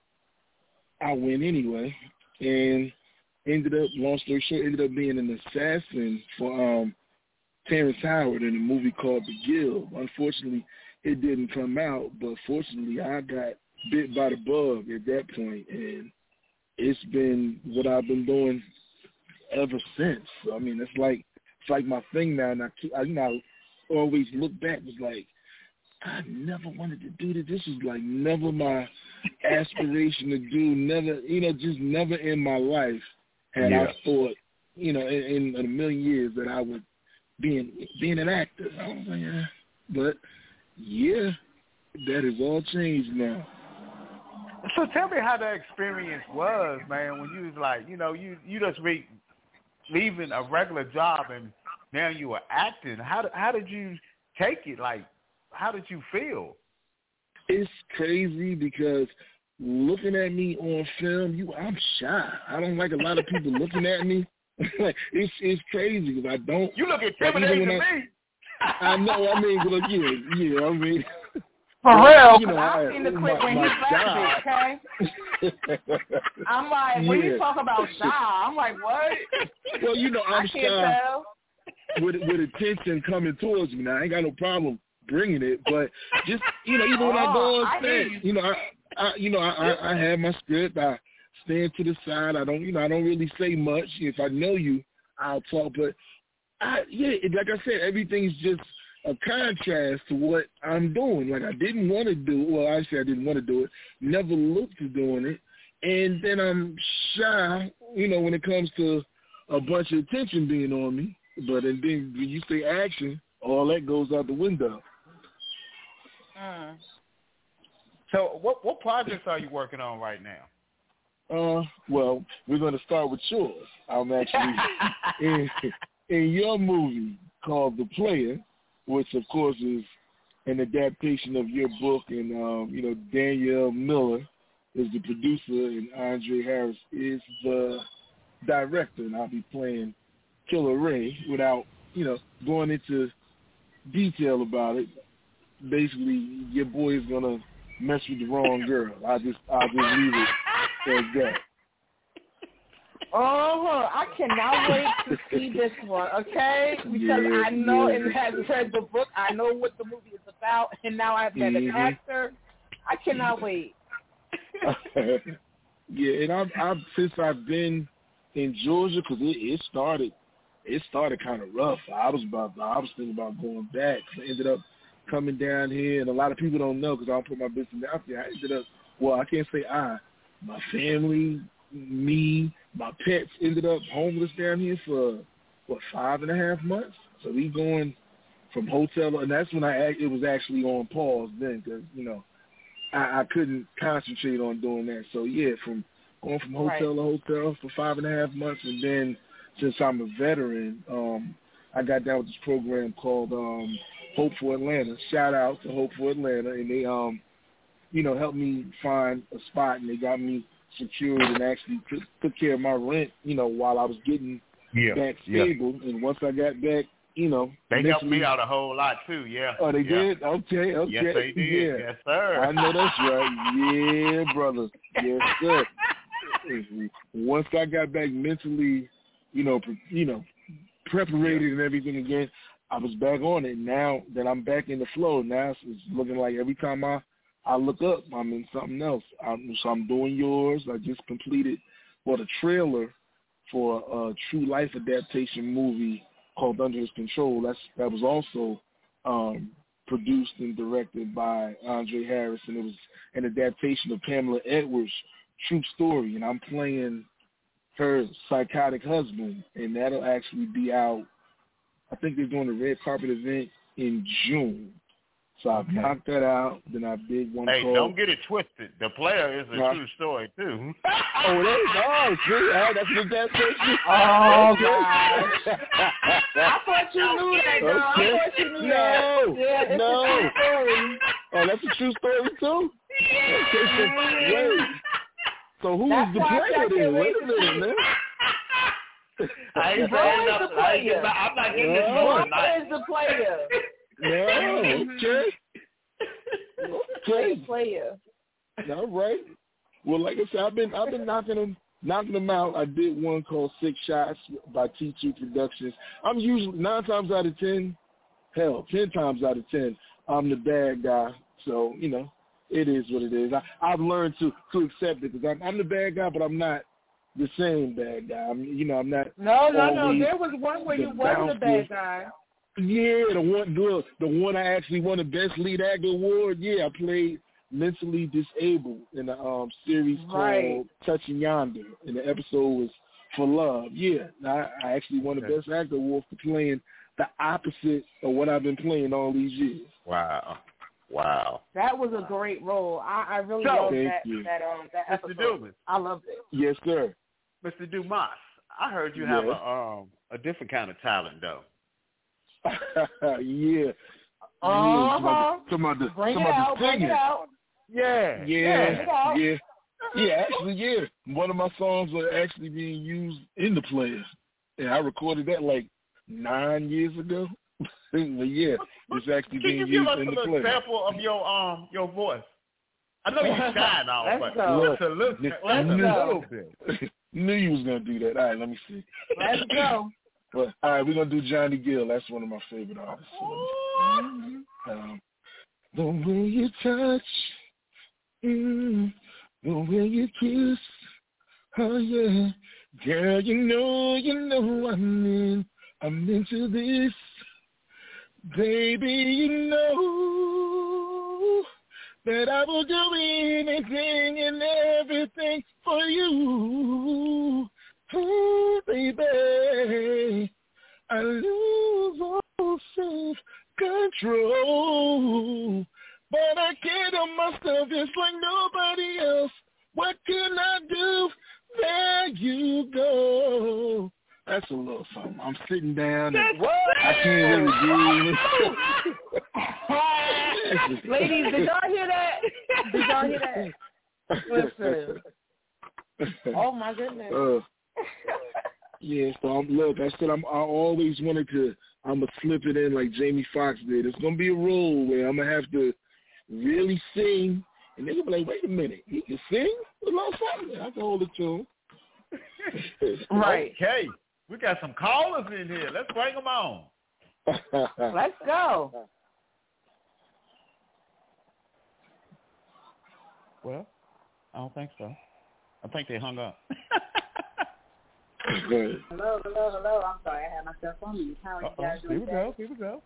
I went anyway, and long story short, ended up being an assassin for Terrence Howard in a movie called The Guild. Unfortunately, it didn't come out, but fortunately, I got bit by the bug at that point, and it's been what I've been doing ever since. So, I mean, it's like my thing now, and I always look back, was like, I never wanted to do this. This was like never my aspiration to do, never, just never in my life had I thought, in a million years that I would be an actor. I was like, but that has all changed now. So tell me how that experience was, man, when you was like, you just leaving a regular job and now you were acting. How did you take it? Like, how did you feel? It's crazy because looking at me on film, I'm shy. I don't like a lot of people looking at me. it's crazy because I don't. You look intimidating to me. I know. I mean, look, yeah. I mean. For real, because I've seen the clip when he's laughing, okay? I'm like, when you talk about shy, I'm like, what? Well, I'm shy with attention coming towards me. Now, I ain't got no problem bringing it, but just, even when I go on stage, I have my script. I stand to the side. I don't really say much. If I know you, I'll talk, but like I said, everything's just a contrast to what I'm doing. Like I didn't want to do it. Well, actually I didn't want to do it. Never looked to doing it. And then I'm shy, when it comes to a bunch of attention being on me. But then when you say action, all that goes out the window. So what projects are you working on right now? Well, we're going to start with yours. I'm actually in your movie called The Player, which, of course, is an adaptation of your book. And, Danielle Miller is the producer, and Andre Harris is the director. And I'll be playing Killer Ray without, going into detail about it. Basically, your boy is going to mess with the wrong girl. I'll just leave it as that. Oh, I cannot wait to see this one, okay? Because I know and have read the book. I know what the movie is about, and now I've met an actor. I cannot wait. Yeah, and I've since I've been in Georgia, because it started kind of rough. I was thinking about going back. So I ended up coming down here, and a lot of people don't know because I don't put my business out there. I ended up, I can't say my family, me, my pets ended up homeless down here for 5.5 months. So we going from hotel, and that's when it was actually on pause then, because I couldn't concentrate on doing that. So yeah, from going from hotel to hotel for 5.5 months, and then since I'm a veteran, I got down with this program called Hope for Atlanta. Shout out to Hope for Atlanta, and they helped me find a spot, and they got me secured and actually took care of my rent, while I was getting back stable. And once I got back, they helped me out a whole lot too. Yeah. Oh, they did? Okay. Yes, they did. Yeah. Yes, sir. I know that's right. Yeah, brother. Yes, sir. Once I got back mentally, preparated and everything again, I was back on it. Now that I'm back in the flow, now it's looking like every time I look up, I'm in something else. So I'm doing yours. I just completed the trailer for a true life adaptation movie called Under His Control. That was also produced and directed by Andre Harris, and it was an adaptation of Pamela Edwards' true story, and I'm playing her psychotic husband, and that'll actually be out. I think they're doing a red carpet event in June. So I knocked that out. Then I did one called... Hey, don't get it twisted. The Player is a true story, too. Oh, see? That's an adaptation? Oh, God. I thought you knew that, girl. Okay. I thought you knew that. Yeah, it's a true story. Oh, that's a true story, too? Okay, wait. So who is the player then? Wait a minute, man. I ain't saying nothing. I'm not getting this going. Who is the player? No, okay. Player. All right. Well, like I said, I've been knocking them out. I did one called 6 Shots by T2 Productions. I'm usually 9 times out of 10, 10 times out of 10, I'm the bad guy. So it is what it is. I've learned to accept it because I'm the bad guy, but I'm not the same bad guy. I'm not. No. There was one where you wasn't a bad guy. Yeah, the one I actually won the Best Lead Actor Award. Yeah, I played mentally disabled in a series called Touching Yonder, and the episode was For Love. Yeah, I actually won the Best Actor Award for playing the opposite of what I've been playing all these years. Wow. That was a great role. I really loved that episode. Mr. Dumas. I loved it. Yes, sir. Mr. Dumas, I heard you have a different kind of talent, though. Yeah. Bring it out. Yeah. Actually, one of my songs are actually being used in The Player, and I recorded that like 9 years ago. But yeah, it's actually being used in The Player. Can you give us a little sample of your voice? I know you're shy now, but just a little bit. Knew you was gonna do that. All right, let me see. Let's go. Well, all right, we're going to do Johnny Gill. That's one of my favorite artists. The way you touch, the way you kiss, oh yeah. Girl, you know I'm into this. Baby, you know that I will do anything and everything for you. Oh, baby, I lose all self-control, but I can't help myself just like nobody else. What can I do? There you go. That's a little something. I'm sitting down and I can't really breathe. Ladies, did y'all hear that? Listen. Oh, my goodness. Yeah, so I always wanted to, I'm going to slip it in like Jamie Foxx did. It's going to be a role where I'm going to have to really sing, and they're going to be like, wait a minute, he can sing? A little something. I can hold a tune. Right. Okay. We got some callers in here. Let's bring them on. Let's go. Well, I don't think so. I think they hung up. Good. Hello. I'm sorry, I had myself on mute. How are you guys doing? Here we go.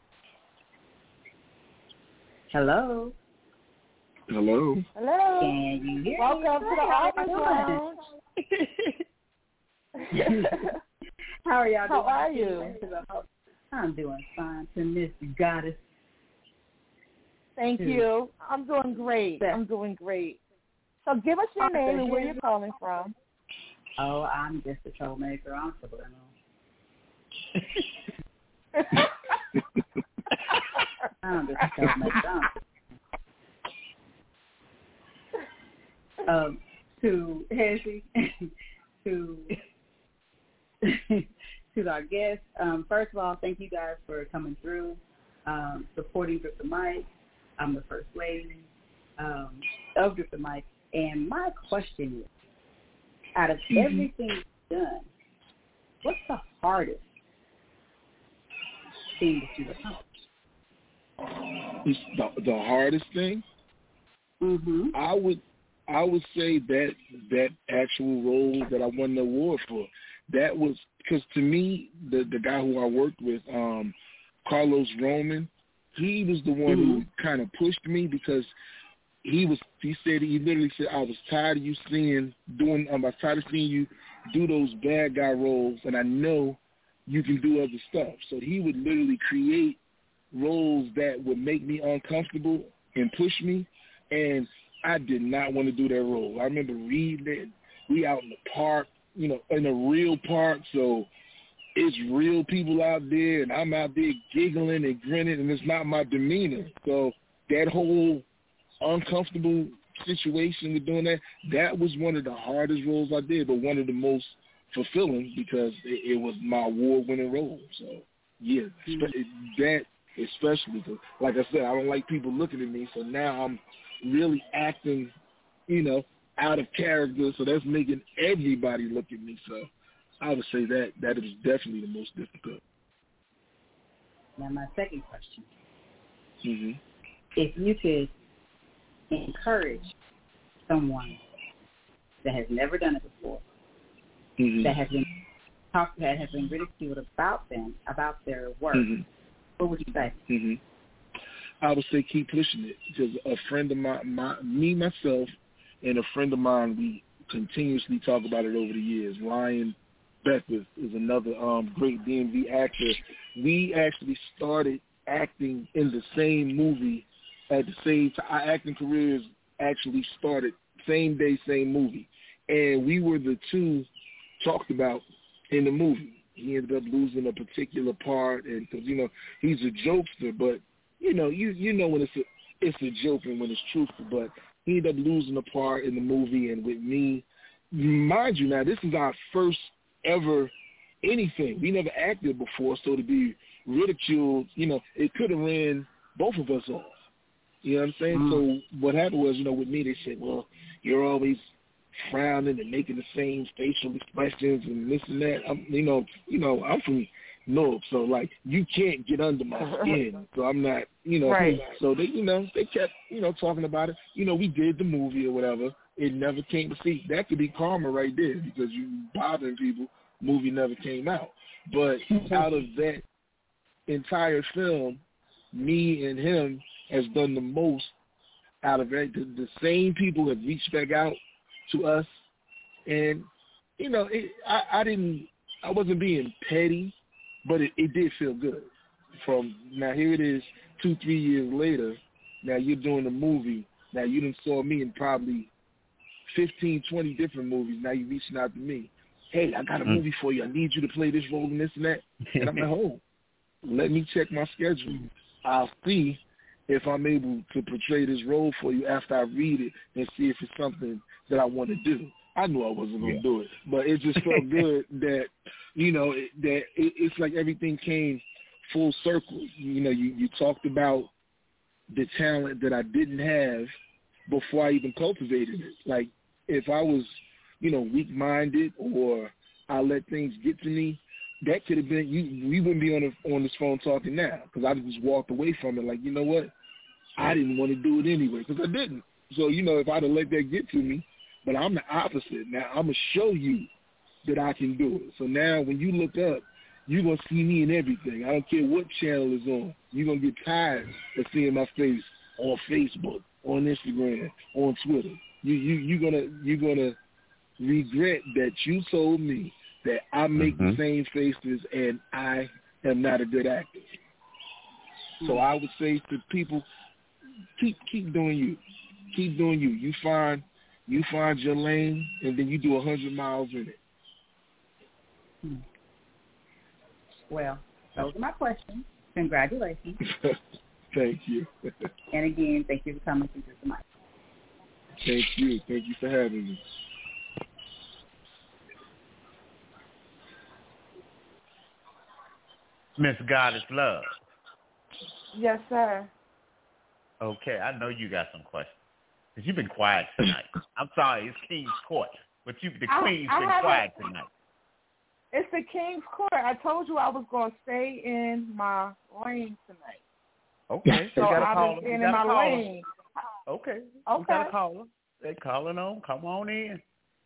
Hello. Hello. Can you hear Welcome me? to the Office Lounge. How are y'all doing? How are you? I'm doing fine. To Miss Goddess. Thank you. I'm doing great. So give us your name and where you're calling from. Oh, I'm just a troublemaker. I'm subliminal. I'm just a troublemaker. To Hezzy, to our guests, first of all, thank you guys for coming through, supporting Drip the Mic. I'm the first lady of Drip the Mic, and my question is, out of everything you've done, what's the hardest thing that you've accomplished? The hardest thing? Mm-hmm. I would say that actual role that I won the award for. That was because to me, the guy who I worked with, Carlos Roman, he was the one who kind of pushed me because he literally said, I was tired of you seeing you do those bad guy roles, and I know you can do other stuff. So he would literally create roles that would make me uncomfortable and push me, and I did not want to do that role. I remember reading it. We out in the park, in a real park, so it's real people out there, and I'm out there giggling and grinning, and it's not my demeanor. So that whole uncomfortable situation with doing that was one of the hardest roles I did, but one of the most fulfilling because it was my award-winning role. So, yeah, that especially because, like I said, I don't like people looking at me, so now I'm really acting, out of character, so that's making everybody look at me. So I would say that is definitely the most difficult. Now, my second question. Mm-hmm. If you could encourage someone that has never done it before, that has been ridiculed about their work, what would you say? I would say keep pushing it because a friend of myself, and a friend of mine, we continuously talk about it over the years. Ryan Beckwith is another great DMV actor. We actually started acting in the same movie at the same time. Our acting careers actually started same day, same movie. And we were the two talked about in the movie. He ended up losing a particular part, and because, he's a jokester, but, you know when it's a joke and when it's truthful, but he ended up losing a part in the movie, and with me, mind you now, this is our first ever anything. We never acted before, so to be ridiculed, it could have ran both of us off. You know what I'm saying? So what happened was, with me, they said, well, you're always frowning and making the same facial expressions and this and that. I'm from North, so like you can't get under my skin. So I'm not, Right. So they kept, talking about it. We did the movie or whatever. It never came to see. That could be karma right there because you bothering people. Movie never came out. But out of that entire film, me and him has done the most out of it. The same people have reached back out to us, and I wasn't being petty, but it did feel good. From now, here it is, 2-3 years later. Now you're doing a movie. Now you done saw me in probably 15, 20 different movies. Now you're reaching out to me. Hey, I got a movie for you. I need you to play this role and this and that. And I'm like, oh, let me check my schedule. I'll see if I'm able to portray this role for you after I read it and see if it's something that I want to do. I knew I wasn't going to do it, but it just felt good that, it's like everything came full circle. You talked about the talent that I didn't have before I even cultivated it. Like if I was, weak-minded or I let things get to me, that could have been we wouldn't be on this phone talking now because I just walked away from it like, you know what? I didn't want to do it anyway because I didn't. So, if I'd have let that get to me, but I'm the opposite. Now, I'm going to show you that I can do it. So now when you look up, you're going to see me in everything. I don't care what channel is on. You're going to get tired of seeing my face on Facebook, on Instagram, on Twitter. You're gonna regret that you told me that I make the same faces and I am not a good actor. So I would say to people, keep doing you. Keep doing you. You find your lane, and then you do 100 miles in it. Well, those are my questions. Congratulations. Thank you. And again, thank you for coming to the mic. Thank you. Thank you for having me. Miss Goddess Love. Yes, sir. Okay, I know you got some questions. Because you've been quiet tonight. I'm sorry, it's King's Court. But the Queen's been quiet tonight. It's the King's Court. I told you I was going to stay in my lane tonight. Okay. So I've been staying in my lane. Okay. We got a caller. They calling on. Come on in.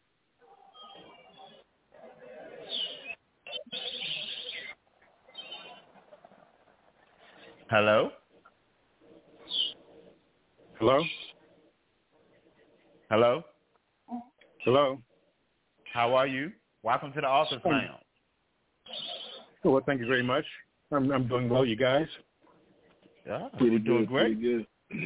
Hello? Hello? Hello? Hello? How are you? Welcome to the Author's Lounge. Well, thank you very much. I'm doing well, you guys. Yeah, we're doing great. Good.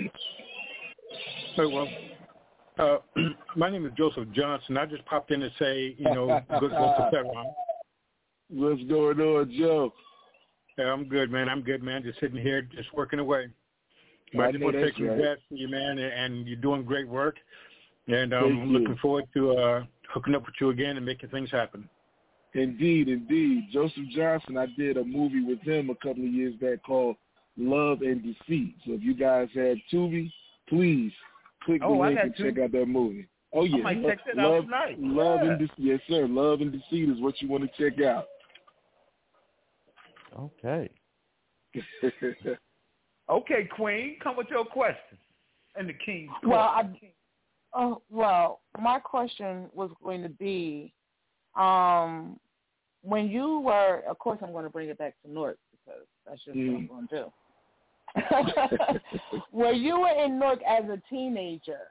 Very well. My name is Joseph Johnson. I just popped in to say, good luck to everyone. What's going on, Joe? Yeah, I'm good, man. Just sitting here, just working away. But I just want to take congrats to you, man, and you're doing great work. And I'm looking forward to hooking up with you again and making things happen. Indeed. Joseph Johnson, I did a movie with him a couple of years back called Love and Deceit. So if you guys have Tubi, please click the link and check out that movie. Oh, yeah. I might check that out tonight. And Deceit. Yes, sir. Love and Deceit is what you want to check out. Okay. Okay, Queen, come with your questions. And the King's Court. Well, my question was going to be, when you were, of course I'm going to bring it back to Newark because that's just what I'm going to do. When you were in Newark as a teenager,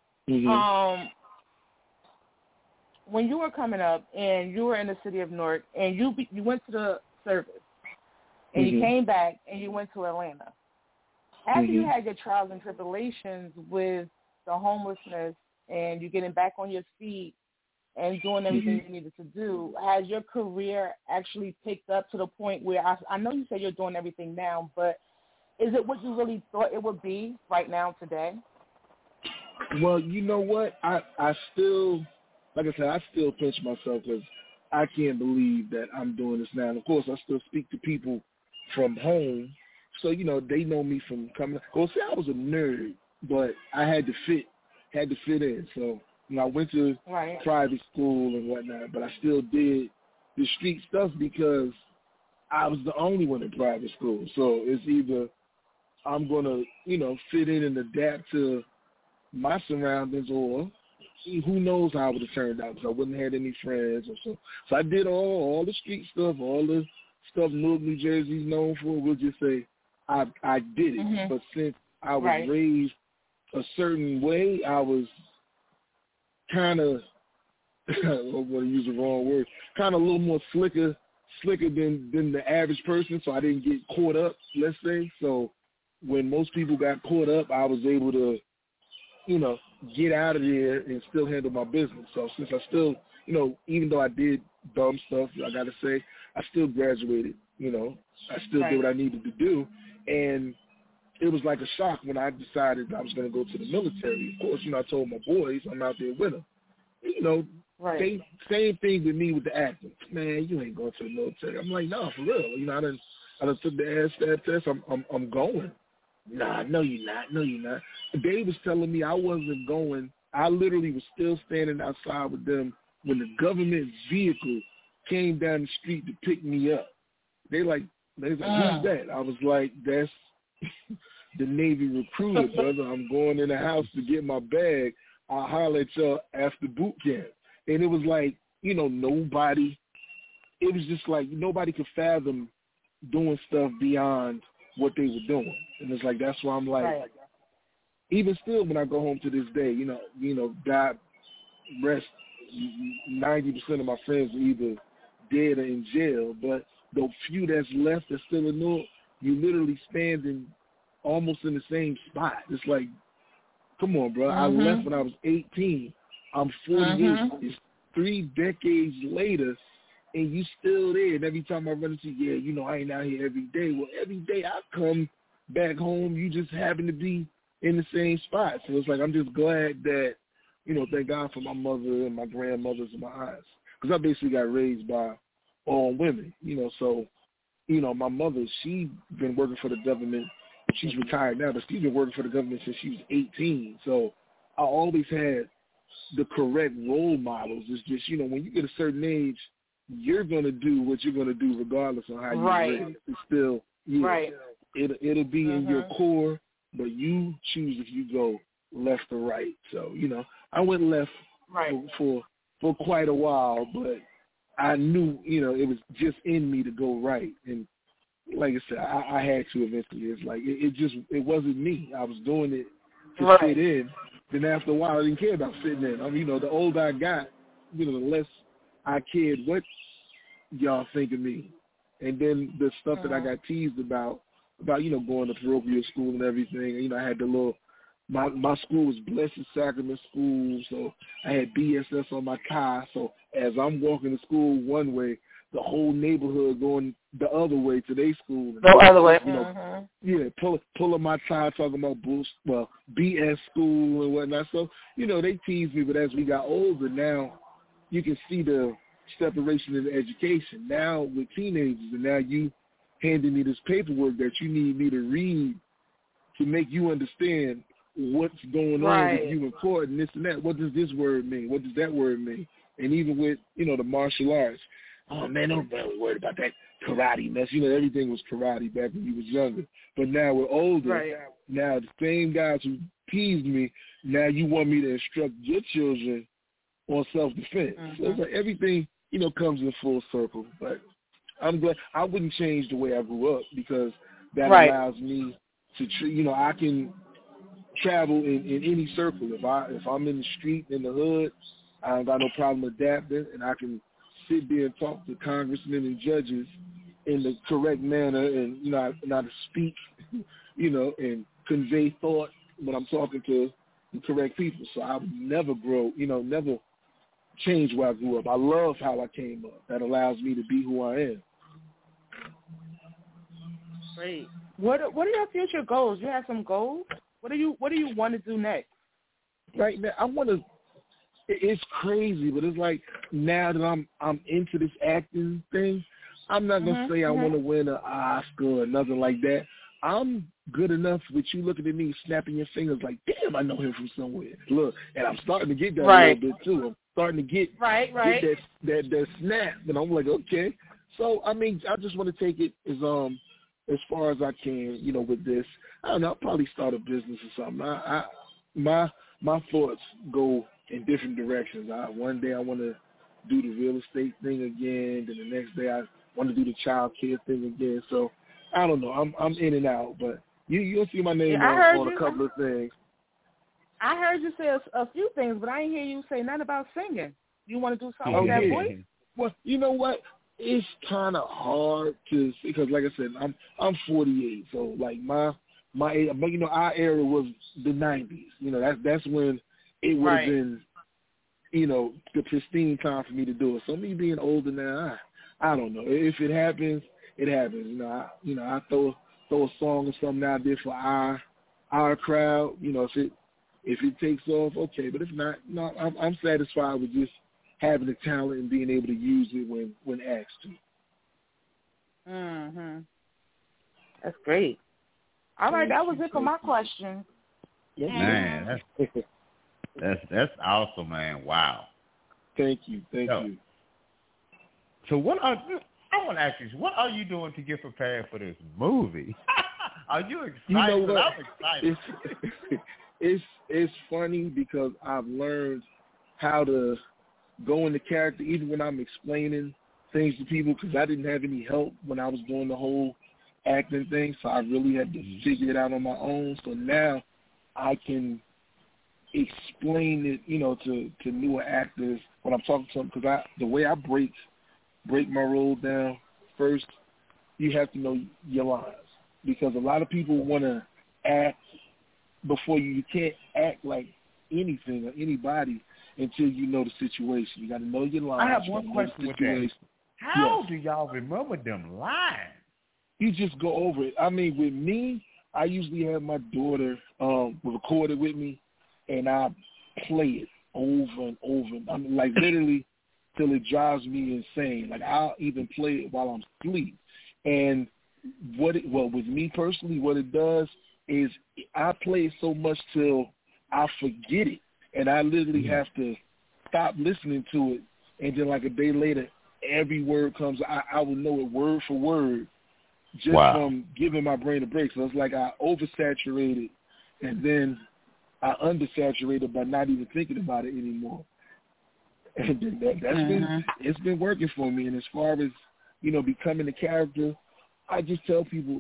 when you were coming up and you were in the city of Newark and you went to the service and you came back and you went to Atlanta, after you had your trials and tribulations with the homelessness and you getting back on your feet and doing everything you needed to do, has your career actually picked up to the point where, I know you said you're doing everything now, but is it what you really thought it would be right now today? Well, you know what? I still, like I said, I still pinch myself because I can't believe that I'm doing this now. And of course, I still speak to people from home. So, they know me from coming. Well, see, I was a nerd, but I had to fit in. So, I went to private school and whatnot, but I still did the street stuff because I was the only one in private school. So it's either I'm going to, fit in and adapt to my surroundings, or who knows how it would have turned out because I wouldn't have had any friends or so. So I did all the street stuff, all the stuff Newark, New Jersey's known for. We'll just say I did it. But since I was raised a certain way, I was kind of, I don't want to use the wrong word, kind of a little more slicker than the average person, so I didn't get caught up, let's say. So when most people got caught up, I was able to, get out of there and still handle my business. So since I still, even though I did dumb stuff, I got to say, I still graduated, I still did what I needed to do. And it was like a shock when I decided I was going to go to the military. Of course, I told my boys I'm out there with them. Same thing with me with the acting. Man, you ain't going to the military. I'm like, no, for real. I done took the ASVAB test. I'm going. Nah, no, you're not. No, you're not. They was telling me I wasn't going. I literally was still standing outside with them when the government vehicle came down the street to pick me up. They was like, who's that? I was like, that's the Navy recruiter, brother. I'm going in the house to get my bag. I'll holler at y'all after boot camp. And it was like, you know, nobody could fathom doing stuff beyond what they were doing. And it's like, that's why I'm like, right. Even still when I go home to this day, you know, God rest, 90% of my friends are either dead or in jail, but the few that's left that's still in Newark, you literally standing almost in the same spot. It's like, come on, bro. I left when I was 18. I'm 48. It's 3 decades later, and you still there. And every time I run into you, you know, I ain't out here every day. Well, every day I come back home, you just happen to be in the same spot. So it's like I'm just glad that, you know, thank God for my mother and my grandmothers and my aunts. Because I basically got raised by all women, you know. So, you know, my mother, she been working for the government. She's retired now, but she's been working for the government since she was 18. So I always had the correct role models. It's just, you know, when you get a certain age, you're going to do what you're going to do regardless of how you live. It's still, it'll be in your core, but you choose if you go left or right. So, you know, I went left for quite a while, but I knew, you know, it was just in me to go right. And like I said, I had to eventually. It's like, it wasn't me. I was doing it to fit in. Then after a while, I didn't care about fitting in. I mean, you know, the older I got, you know, the less I cared what y'all think of me. And then the stuff that I got teased about, you know, going to parochial school and everything. You know, I had the little, my school was Blessed Sacrament School, so I had BSS on my car. So as I'm walking to school one way, the whole neighborhood going the other way to their school. The other way. You know, pulling my tie, talking about BS school and whatnot. So, you know, they teased me, but as we got older, now you can see the separation in education. Now with teenagers, and now you handing me this paperwork that you need me to read to make you understand what's going on with you in court and this and that. What does this word mean? What does that word mean? And even with, you know, the martial arts, oh, man, nobody worried about that karate mess. You know, everything was karate back when you was younger. But now we're older. Now the same guys who teased me, now you want me to instruct your children on self-defense. So it's like everything, you know, comes in full circle. But I'm glad. I wouldn't change the way I grew up because that allows me to, you know, I can travel in any circle. If I'm in the street, in the hood, I don't got no problem adapting, and I can sit there and talk to congressmen and judges in the correct manner, and, you know, how to speak, you know, and convey thought when I'm talking to the correct people. So I would never grow, you know, never change where I grew up. I love how I came up. That allows me to be who I am. Great. What are your future goals? You have some goals? What do you want to do next? Right now, I want to. It's crazy, but it's like now that I'm into this acting thing, I'm not gonna say I want to win an Oscar or nothing like that. I'm good enough with you looking at me, snapping your fingers like, damn, I know him from somewhere. Look, and I'm starting to get that a little bit too. I'm starting to get get that snap, and I'm like, okay. So I mean, I just want to take it as far as I can, you know, with this. I don't know, I'll probably start a business or something. My thoughts go in different directions. One day I want to do the real estate thing again, then the next day I want to do the child care thing again. So I don't know. I'm in and out, but you'll see my name on a couple of things. I heard you say a few things, but I didn't hear you say nothing about singing. You want to do something with that voice? Well, you know what? It's kind of hard to see because, like I said, I'm 48, so like my you know, our era was the 90s. You know, that's when it would have been, you know, the pristine time for me to do it. So me being older now, I don't know. If it happens, it happens. You know, I throw a song or something out there for our crowd. You know, if it takes off, okay. But if not, no, I'm satisfied with just having the talent and being able to use it when asked to. That's great. All right, that was it for my question. Man, that's awesome, man. Wow. Thank you. So I want to ask you, what are you doing to get prepared for this movie? Are you excited? You know what? I'm excited. It's funny because I've learned how to go into character even when I'm explaining things to people, because I didn't have any help when I was doing the whole acting thing, so I really had to figure it out on my own. So now I can explain it, to newer actors when I'm talking to them, because the way I break my role down, first you have to know your lines, because a lot of people want to act before you can't act like anything or anybody until you know the situation. You got to know your lines. I have one question with that. How do y'all remember them lines? You just go over it. I mean, with me, I usually have my daughter record it with me, and I play it over and over. I mean, like literally till it drives me insane. Like I'll even play it while I'm asleep. And with me personally, what it does is I play it so much till I forget it, and I literally have to stop listening to it, and then like a day later, every word comes. I will know it word for word just from giving my brain a break. So it's like I oversaturated, and then I undersaturated by not even thinking about it anymore. And it's been working for me. And as far as becoming a character, I just tell people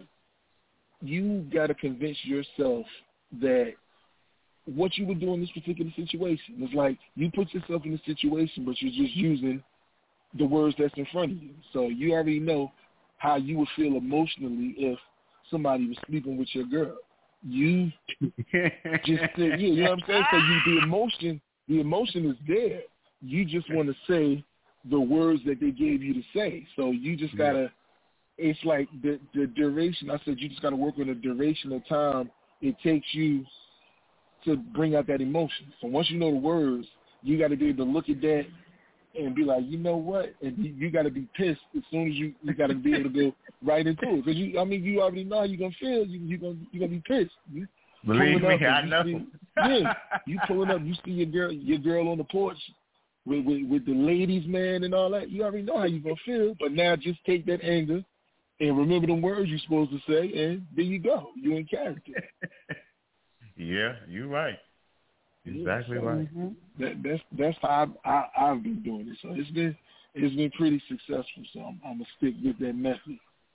you got to convince yourself that what you would do in this particular situation. It's like you put yourself in a situation, but you're just using the words that's in front of you. So you already know how you would feel emotionally if somebody was sleeping with your girl. You just said, you know what I'm saying? So the emotion is there. You just want to say the words that they gave you to say. So you just got to, it's like the duration. I said you just got to work on the duration of time it takes you to bring out that emotion. So once you know the words, you got to be able to look at that and be like, you know what? And you got to be pissed as soon as you got to be able to go right into it. Because you already know how you're going to feel. You're going to be pissed. Believe me, I know. You pulling up, you see your girl on the porch with the ladies, man, and all that. You already know how you're going to feel. But now just take that anger and remember the words you're supposed to say, and there you go. You're in character. Yeah, you're right. Exactly right. That's how I've been doing it. So it's been pretty successful. So I'm gonna stick with that method.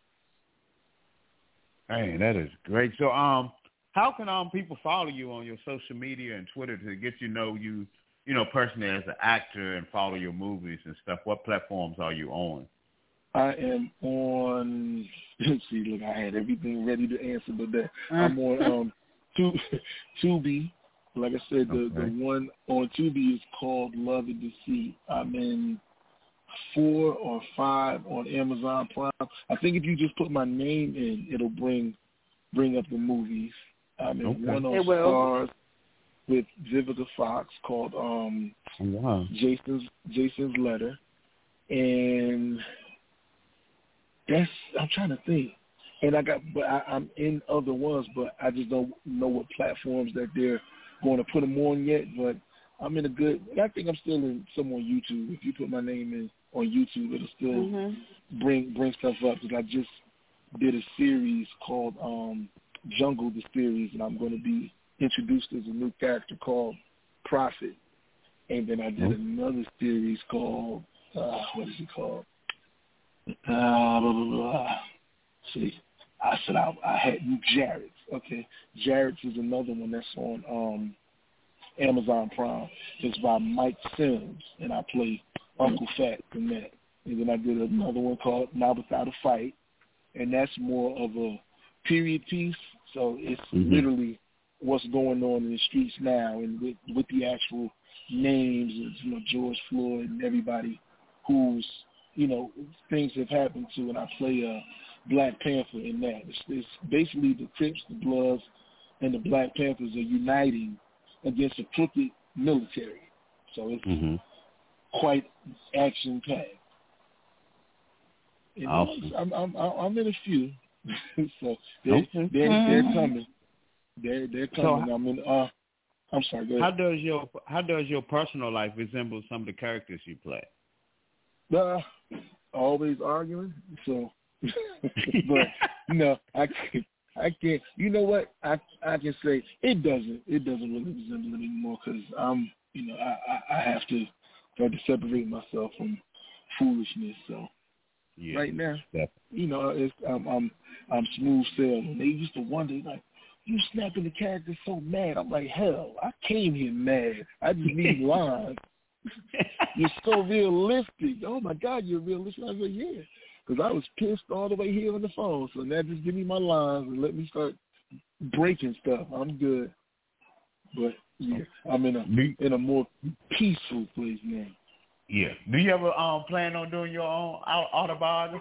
Hey, that is great. So how can people follow you on your social media and Twitter to get you personally as an actor and follow your movies and stuff? What platforms are you on? I am on. Let's see, look, I had everything ready to answer, but I'm on Tubi. Like I said, the one on Tubi is called Love and Deceit. I'm in 4 or 5 on Amazon Prime. I think if you just put my name in, it'll bring up the movies. I'm in one on Stars with Vivica Fox called Jason's Letter, and I'm trying to think. And I'm in other ones, but I just don't know what platforms that they're going to put them on yet. But I'm in I think I'm still in some on YouTube. If you put my name in on YouTube, it'll still bring stuff up. Because I just did a series called Jungle, the series, and I'm going to be introduced as a new character called Prophet. And then I did another series called, what is it called? See, I said I had Jarrett's. Okay, Jarrett's is another one that's on Amazon Prime. It's by Mike Sims, and I play Uncle Fat in that. And then I did another one called Now Without a Fight, and that's more of a period piece. So it's literally what's going on in the streets now, and with the actual names of George Floyd and everybody who's things have happened to, and I play a Black Panther in that. It's basically the Crips, the Bloods, and the Black Panthers are uniting against a crooked military. So it's quite action-packed. Awesome. I'm in a few, so they're coming. They're coming. So I'm sorry. Go ahead. How does your personal life resemble some of the characters you play? Always arguing. So, but I I can't. You know what? I can say it doesn't really resemble it anymore because I'm, I have to separate myself from foolishness. So right now, it's I'm smooth sailing. They used to wonder like, you snapping the character so mad. I'm like, hell, I came here mad. I just need lines. You're so realistic. Oh my God, you're realistic. I was like, yeah. Because I was pissed all the way here on the phone. So now just give me my lines and let me start breaking stuff. I'm good. But yeah, I'm in a more peaceful place now. Yeah. Do you ever plan on doing your own autobiography?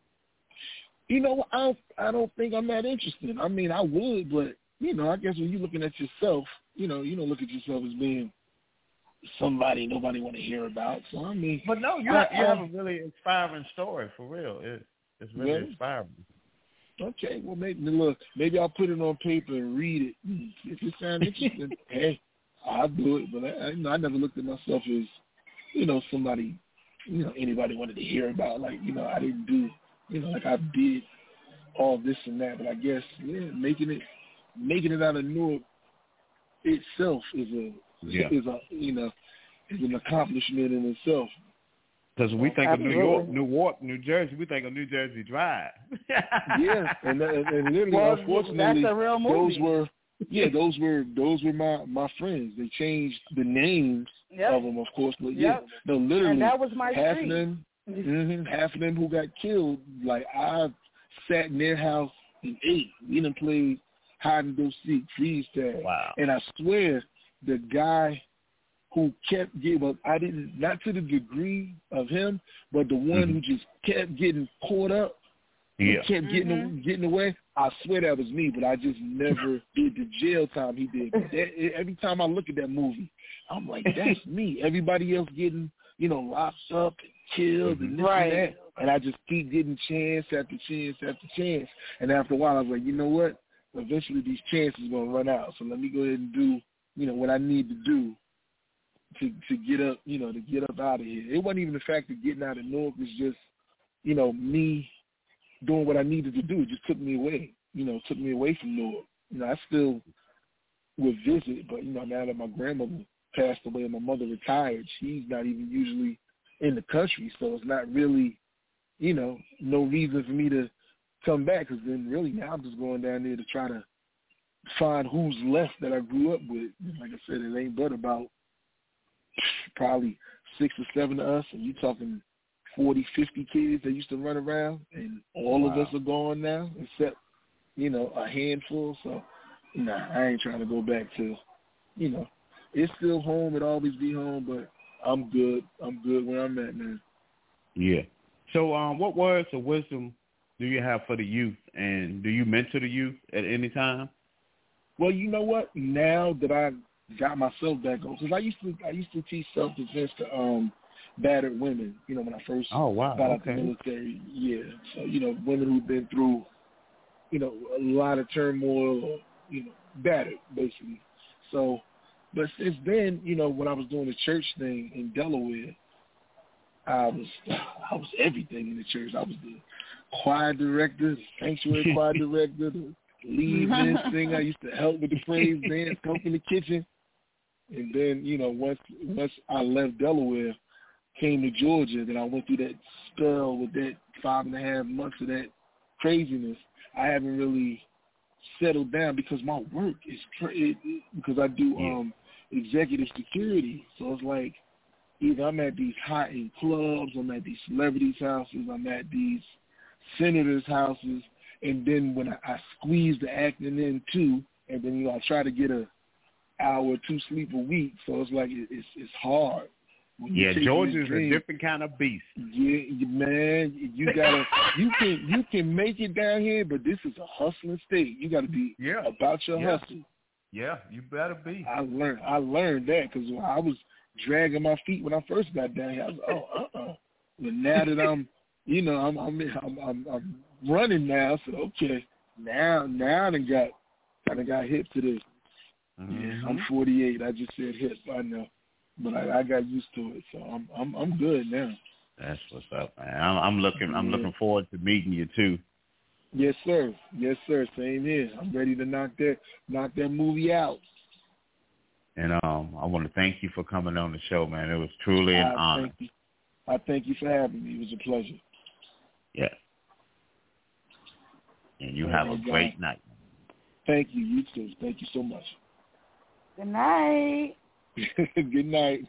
I don't think I'm that interested. I mean, I would, but I guess when you're looking at yourself, you don't look at yourself as being somebody nobody want to hear about. So I mean, but no, you have a really inspiring story for real. It's really inspiring. Okay, well maybe I'll put it on paper and read it. If it sounds interesting, hey, I'll do it. But I never looked at myself as somebody anybody wanted to hear about. Like I didn't do like I did all this and that. But I guess making it out of Newark itself is an accomplishment in itself. Because we think of New Jersey, we think of New Jersey Drive. Yeah, and literally, unfortunately, that's a real movie. those were my friends. They changed the names of them, of course, but literally, and that was my half street. of them, half of them who got killed. Like I sat in their house and ate. We done played hide and go seek, freeze tag. Wow. And I swear, the guy who kept getting, not to the degree of him, but the one who just kept getting caught up, kept getting away. I swear that was me, but I just never did the jail time he did. Every time I look at that movie, I'm like, that's me. Everybody else getting, locked up and killed and this and that, and I just keep getting chance after chance after chance. And after a while, I was like, you know what? Eventually, these chances are gonna run out. So let me go ahead and do, what I need to do to get up, to get up out of here. It wasn't even the fact of getting out of Newark. It was just, me doing what I needed to do. It just took me away, took me away from Newark. I still would visit, but, now that my grandmother passed away and my mother retired, she's not even usually in the country. So it's not really, no reason for me to come back, because then really now I'm just going down there to try to find who's left that I grew up with. Like I said, it ain't but about probably 6 or 7 of us, and you talking 40, 50 kids that used to run around, and all of us are gone now, except, a handful. So, I ain't trying to go back to, it's still home. It'll always be home, but I'm good. I'm good where I'm at now. Yeah. So what words of wisdom do you have for the youth, and do you mentor the youth at any time? Well, you know what? Now that I got myself back on, because I used to teach self-defense to battered women. When I first got out the military. Yeah, so women who've been through, a lot of turmoil, or battered basically. So, but since then, when I was doing the church thing in Delaware, I was everything in the church. I was the choir director, the sanctuary choir director, the lead men singer. I used to help with the praise dance, help in the kitchen. And then, once I left Delaware, came to Georgia, then I went through that spell with that 5.5 months of that craziness. I haven't really settled down because my work is because I do executive security. So it's like either I'm at these high-end clubs, I'm at these celebrities' houses, I'm at these senators' houses, and then when I squeeze the acting in too, and then I try to get an hour or 2 sleep a week, so it's like it's hard. Georgia's a different kind of beast. Yeah, man, you can make it down here, but this is a hustling state. You got to be about your hustle. Yeah, you better be. I learned that because I was dragging my feet when I first got down here. I was But now that I'm running now, so okay, now I done got hip to this. Yeah, I'm 48. I just said hip. I know, but I got used to it, so I'm good now. That's what's up, man. I'm looking forward to meeting you too. Yes, sir. Yes, sir. Same here. I'm ready to knock that movie out. And I want to thank you for coming on the show, man. It was truly an honor. I thank you for having me. It was a pleasure. Yeah. And you have a great night. Thank you. You too. Thank you so much. Good night. Good night.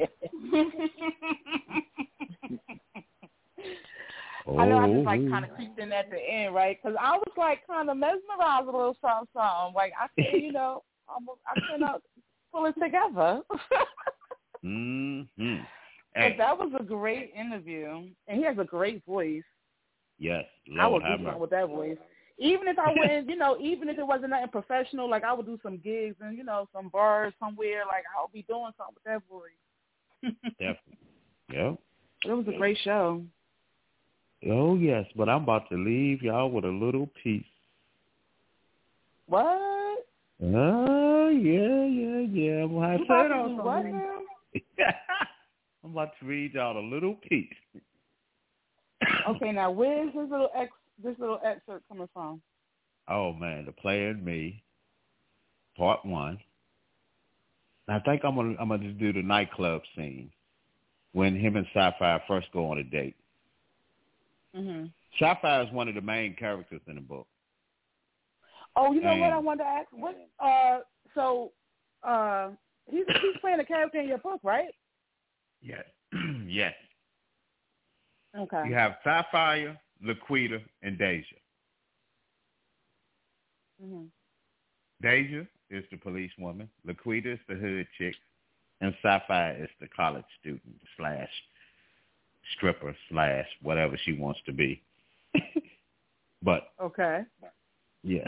I know I just like kind of creeped in at the end, right? Because I was like kind of mesmerized a little something. Like I said, I cannot pull it together. Mm-hmm. But that was a great interview, and he has a great voice. Yes, I would do something with that voice. Even if I wouldn't, even if it wasn't nothing professional, like I would do some gigs and some bars somewhere. Like I would be doing something with that voice. Definitely. Yeah. It was a great show. Oh yes, but I'm about to leave y'all with a little piece. What? Oh yeah. Well, I said what? I'm about to read y'all a little piece. Okay, now where's this little excerpt coming from? Oh man, The Player and Me, Part 1. I think I'm gonna just do the nightclub scene when him and Sapphire first go on a date. Mm-hmm. Sapphire is one of the main characters in the book. Oh, what I wanted to ask? What? He's playing a character in your book, right? Yes. Yes. Okay. You have Sapphire, Laquita, and Deja. Mm-hmm. Deja is the police woman. Laquita is the hood chick. And Sapphire is the college student / stripper / whatever she wants to be. But okay. Yes.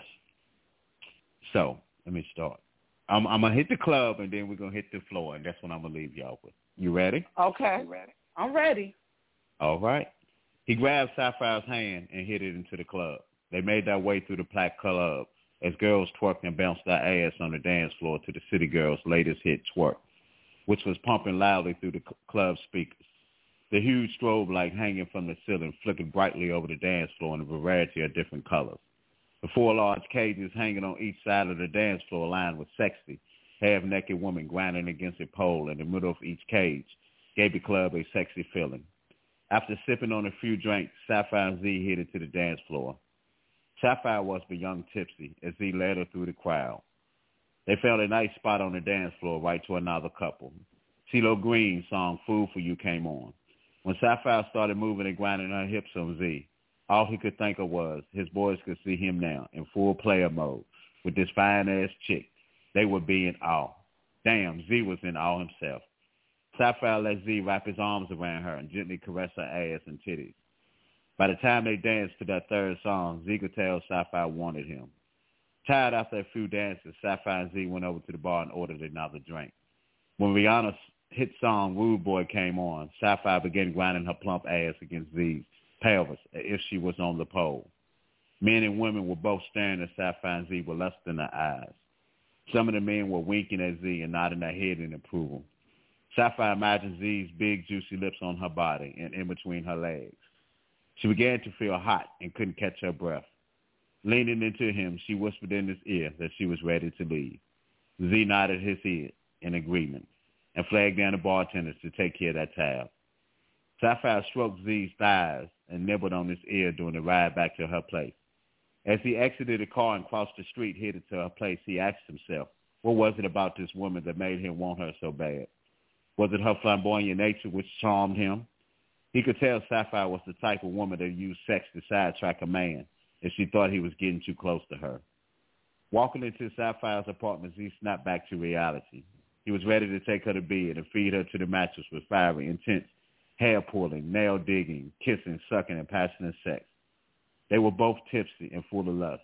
So let me start. I'm gonna hit the club and then we're gonna hit the floor, and that's what I'm gonna leave y'all with. You ready? Okay. I'm ready. All right. He grabbed Sapphire's hand and hit it into the club. They made their way through the packed club as girls twerked and bounced their ass on the dance floor to the City Girls' latest hit, Twerk, which was pumping loudly through the club speakers. The huge strobe light hanging from the ceiling flickered brightly over the dance floor in a variety of different colors. The 4 large cages hanging on each side of the dance floor lined with sexy, half-naked women grinding against a pole in the middle of each cage gave the club a sexy feeling. After sipping on a few drinks, Sapphire and Z headed to the dance floor. Sapphire was beyond tipsy as Z led her through the crowd. They found a nice spot on the dance floor right to another couple. CeeLo Green's song Food for You came on. When Sapphire started moving and grinding her hips on Z, all he could think of was his boys could see him now in full player mode with this fine-ass chick. They were being awe. Damn, Z was in awe himself. Sapphire let Z wrap his arms around her and gently caress her ass and titties. By the time they danced to that third song, Z could tell Sapphire wanted him. Tired after a few dances, Sapphire and Z went over to the bar and ordered another drink. When Rihanna's hit song Rude Boy came on, Sapphire began grinding her plump ass against Z's pelvis as if she was on the pole. Men and women were both staring at Sapphire and Z with lust in their eyes. Some of the men were winking at Z and nodding their head in approval. Sapphire imagined Z's big, juicy lips on her body and in between her legs. She began to feel hot and couldn't catch her breath. Leaning into him, she whispered in his ear that she was ready to leave. Z nodded his head in agreement and flagged down the bartenders to take care of that tab. Sapphire stroked Z's thighs and nibbled on his ear during the ride back to her place. As he exited the car and crossed the street headed to her place, he asked himself, what was it about this woman that made him want her so bad? Was it her flamboyant nature which charmed him? He could tell Sapphire was the type of woman that used sex to sidetrack a man if she thought he was getting too close to her. Walking into Sapphire's apartment, Z snapped back to reality. He was ready to take her to bed and feed her to the mattress with fiery, intense, hair-pulling, nail-digging, kissing, sucking, and passionate sex. They were both tipsy and full of lust.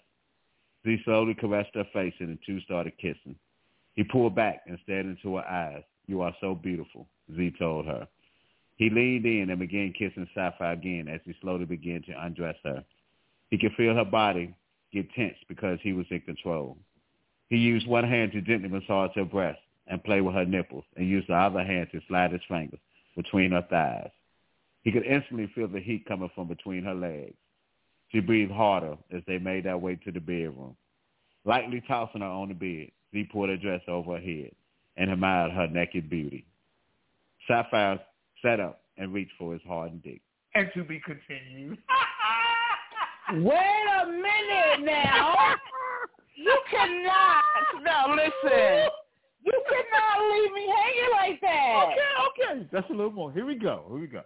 Z slowly caressed her face and the two started kissing. He pulled back and stared into her eyes. You are so beautiful, Z told her. He leaned in and began kissing Sapphire again as he slowly began to undress her. He could feel her body get tense because he was in control. He used one hand to gently massage her breast and play with her nipples and used the other hand to slide his fingers between her thighs. He could instantly feel the heat coming from between her legs. She breathed harder as they made their way to the bedroom. Lightly tossing her on the bed, Z pulled her dress over her head and admired her naked beauty. Sapphire sat up and reached for his hardened dick. And to be continued. Wait a minute now. You cannot. Now listen. You cannot leave me hanging like that. Okay. That's a little more. Here we go.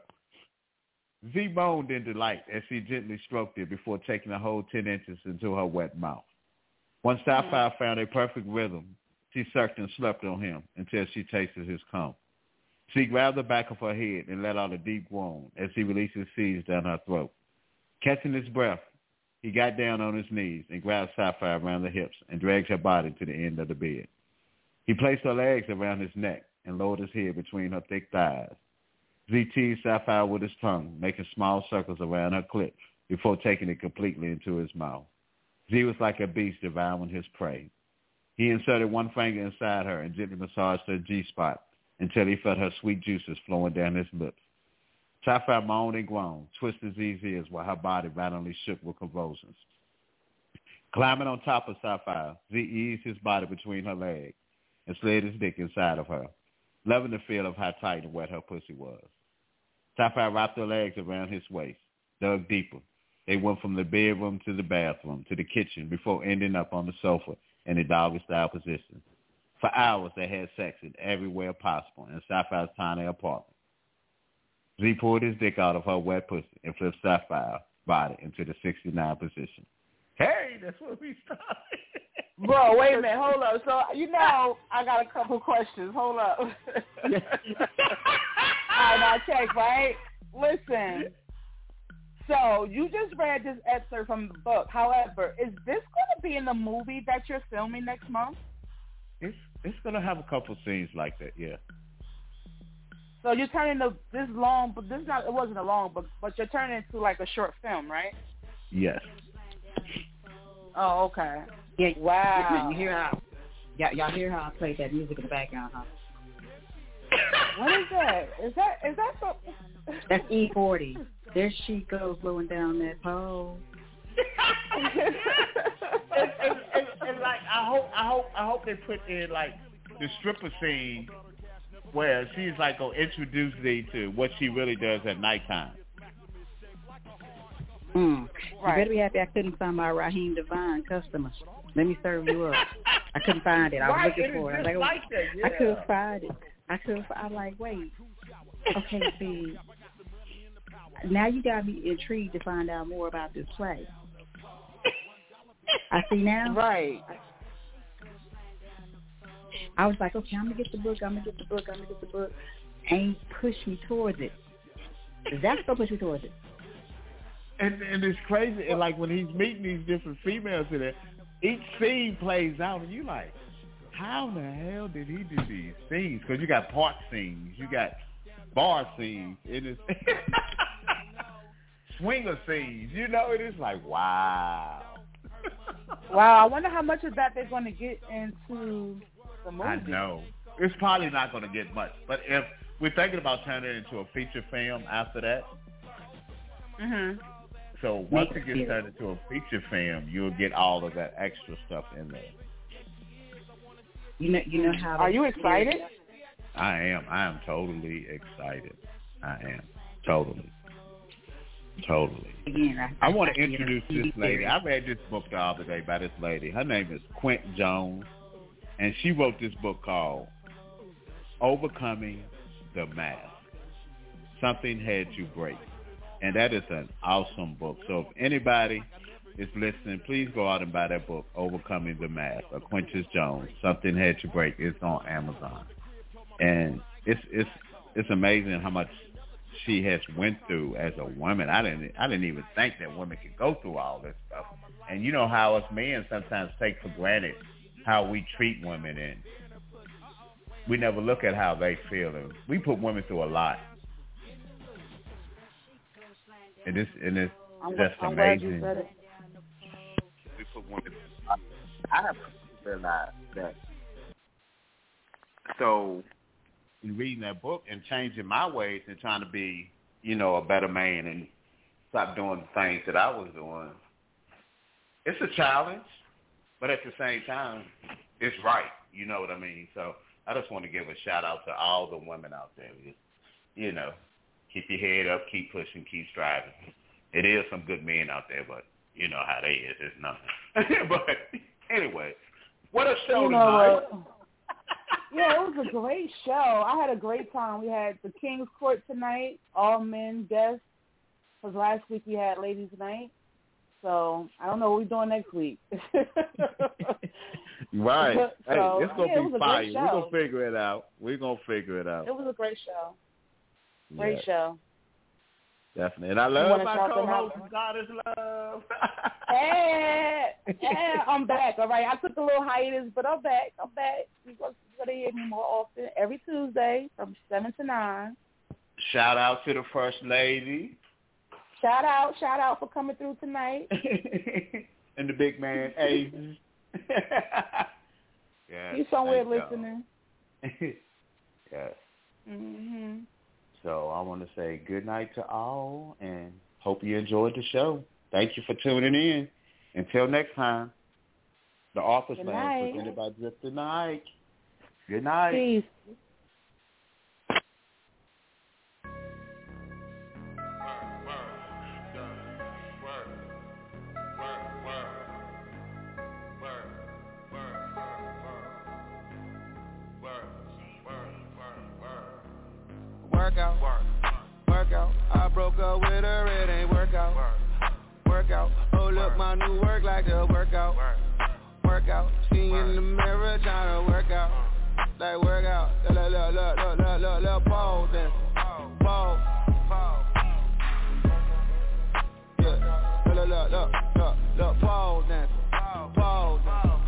Z moaned in delight as she gently stroked it before taking a whole 10 inches into her wet mouth. Once Sapphire found a perfect rhythm, she sucked and slept on him until she tasted his cum. She grabbed the back of her head and let out a deep groan as he released his seeds down her throat. Catching his breath, he got down on his knees and grabbed Sapphire around the hips and dragged her body to the end of the bed. He placed her legs around his neck and lowered his head between her thick thighs. Z teased Sapphire with his tongue, making small circles around her clit before taking it completely into his mouth. Z was like a beast devouring his prey. He inserted one finger inside her and gently massaged her G-spot until he felt her sweet juices flowing down his lips. Sapphire moaned and groaned, twisted Z's ears while her body violently shook with convulsions. Climbing on top of Sapphire, Z eased his body between her legs and slid his dick inside of her, loving the feel of how tight and wet her pussy was. Sapphire wrapped her legs around his waist, dug deeper. They went from the bedroom to the bathroom to the kitchen before ending up on the sofa in a doggy-style position. For hours, they had sex in everywhere possible in Sapphire's tiny apartment. Z pulled his dick out of her wet pussy and flipped Sapphire's body into the 69 position. Hey, that's where we started. Bro, wait a minute. Hold up. So, I got a couple questions. Hold up. All right, now check, right? Listen. So, you just read this excerpt from the book. However, is this going to be in the movie that you're filming next month? It's going to have a couple scenes like that, yeah. So, you're turning this long, but it wasn't a long book, but you're turning it into like a short film, right? Yes. Oh, okay. Yeah, wow. You hear how y'all hear how I played that music in the background, huh? What is that? Is that something? That's E40. There she goes blowing down that pole. and like I hope they put in like the stripper scene where she's like gonna introduce thee to what she really does at nighttime. You better be happy I couldn't find my Raheem Devine customers. Let me serve you up. I couldn't find it. I was looking for it. I couldn't find it. I'm like, wait. Okay, see. Now you got me intrigued to find out more about this play. I see now. Right. I was like, okay, I'm going to get the book. Ain't push me towards it. That's going to push me towards it. And it's crazy. And like when he's meeting these different females in there, each scene plays out, and you're like, how the hell did he do these scenes? Because you got park scenes, you got bar scenes, it is swinger scenes. It is like, wow. Wow, I wonder how much of that they're going to get into the movie. I know. It's probably not going to get much. But if we're thinking about turning it into a feature film after that, so once it gets turned into a feature film, you'll get all of that extra stuff in there. You know how? Are you excited? I am. I am totally excited. I am totally. Again, I want to introduce this lady. I read this book the other day by this lady. Her name is Quint Jones, and she wrote this book called Overcoming the Mask. Something Had You Break. And that is an awesome book. So if anybody is listening, please go out and buy that book, Overcoming the Mask, of Quintus Jones. Something Had You Break. It's on Amazon. And it's amazing how much she has went through as a woman. I didn't even think that women could go through all this stuff. And you know how us men sometimes take for granted how we treat women, and we never look at how they feel. And we put women through a lot. And it's just amazing. Glad you said it. We put women through a lot. I have realized that. So in reading that book and changing my ways and trying to be, a better man and stop doing the things that I was doing. It's a challenge, but at the same time, it's right. You know what I mean? So I just want to give a shout out to all the women out there. You know, keep your head up, keep pushing, keep striving. It is some good men out there, but you know how they is. It's nothing. But anyway, what a show tonight. Yeah, it was a great show. I had a great time. We had the King's Court tonight, all men guests. Because last week we had Ladies Night. So I don't know what we're doing next week. Right. So, hey, it's going to be fire. We're going to figure it out. We're going to figure it out. It was a great show. Great show. Definitely. And I love my co-host, God is Love. Hey, I'm back. All right. I took a little hiatus, but I'm back. You're going to hear me more often every Tuesday from 7 to 9. Shout out to the First Lady. Shout out for coming through tonight. And the big man, Aiden. Yeah, he's somewhere listening. Yes. Mm-hmm. So I want to say good night to all, and hope you enjoyed the show. Thank you for tuning in. Until next time, the Office Man presented by Drip the Night. Good night. Peace. Work out. I broke up with her, it ain't work out. Oh look, my new work like the workout. She in the mirror trying to work out. Like work out. Look, pause then. Pause. Yeah. Look, pause then. Pause.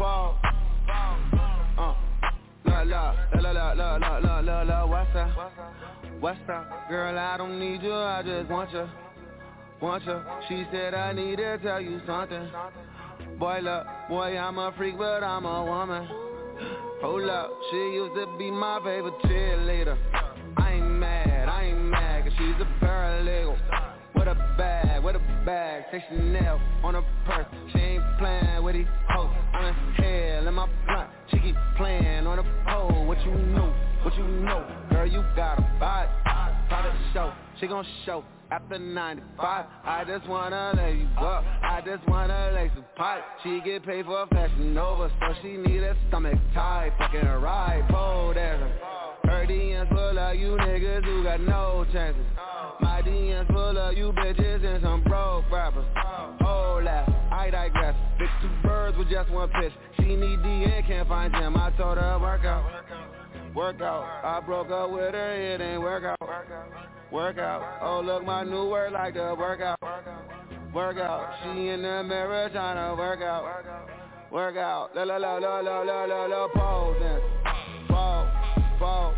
What's up? Girl, I don't need you, I just want you. She said I need to tell you something. Boy, look, I'm a freak, but I'm a woman. Hold up, she used to be my favorite cheerleader. I ain't mad, cause she's a paralegal. With a bag, say Chanel on her purse. She ain't playing with these hoes. I'm in hell in my blunt. She keep playing on the pole. What you know? Girl, you got a body. Private show, she gon' show after 95. I just wanna lay you up. I just wanna lay some pipe. She get paid for Fashion Nova, so she need a stomach tight. Fucking ride, pole there. Her DMs full of you niggas who got no chances. My DMs full of you bitches and some broke rappers. Oh, laugh, I digress. Fix 2 birds with just one pitch. She need D and can't find him. I told her work out. I broke up with her, it ain't work out. Oh, look, my new word like the workout. She in the mirror tryna work out. La pause then. Pause.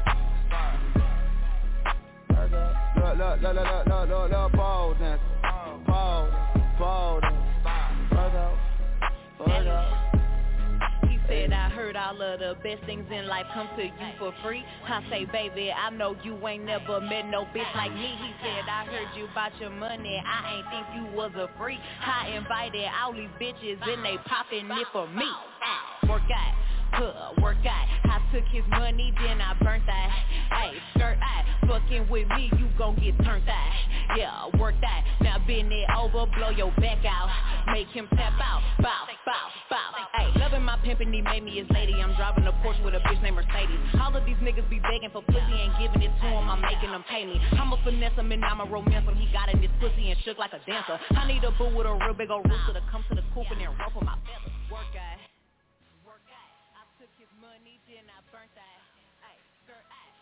Look, pause then. Pause. Work out. Said I heard all of the best things in life come to you for free. I say, baby, I know you ain't never met no bitch like me. He said, I heard you about your money, I ain't think you was a freak. I invited all these bitches and they popping it for me. Work out. I took his money, then I burnt that. Hey, skirt eye, fucking with me, you gon' get turned out. Yeah, work that. Now bend it over, blow your back out. Make him tap out, bow. Hey, loving my pimpin', he made me his lady. I'm driving a Porsche with a bitch named Mercedes. All of these niggas be begging for pussy, ain't giving it to him, I'm making them pay me. I'ma finesse him and I'ma romance him. He got in his pussy and shook like a dancer. I need a boo with a real big old rooster to come to the coop and then ruffle my feathers. Work out. Money, then I burnt that. Ay, skirt, ay.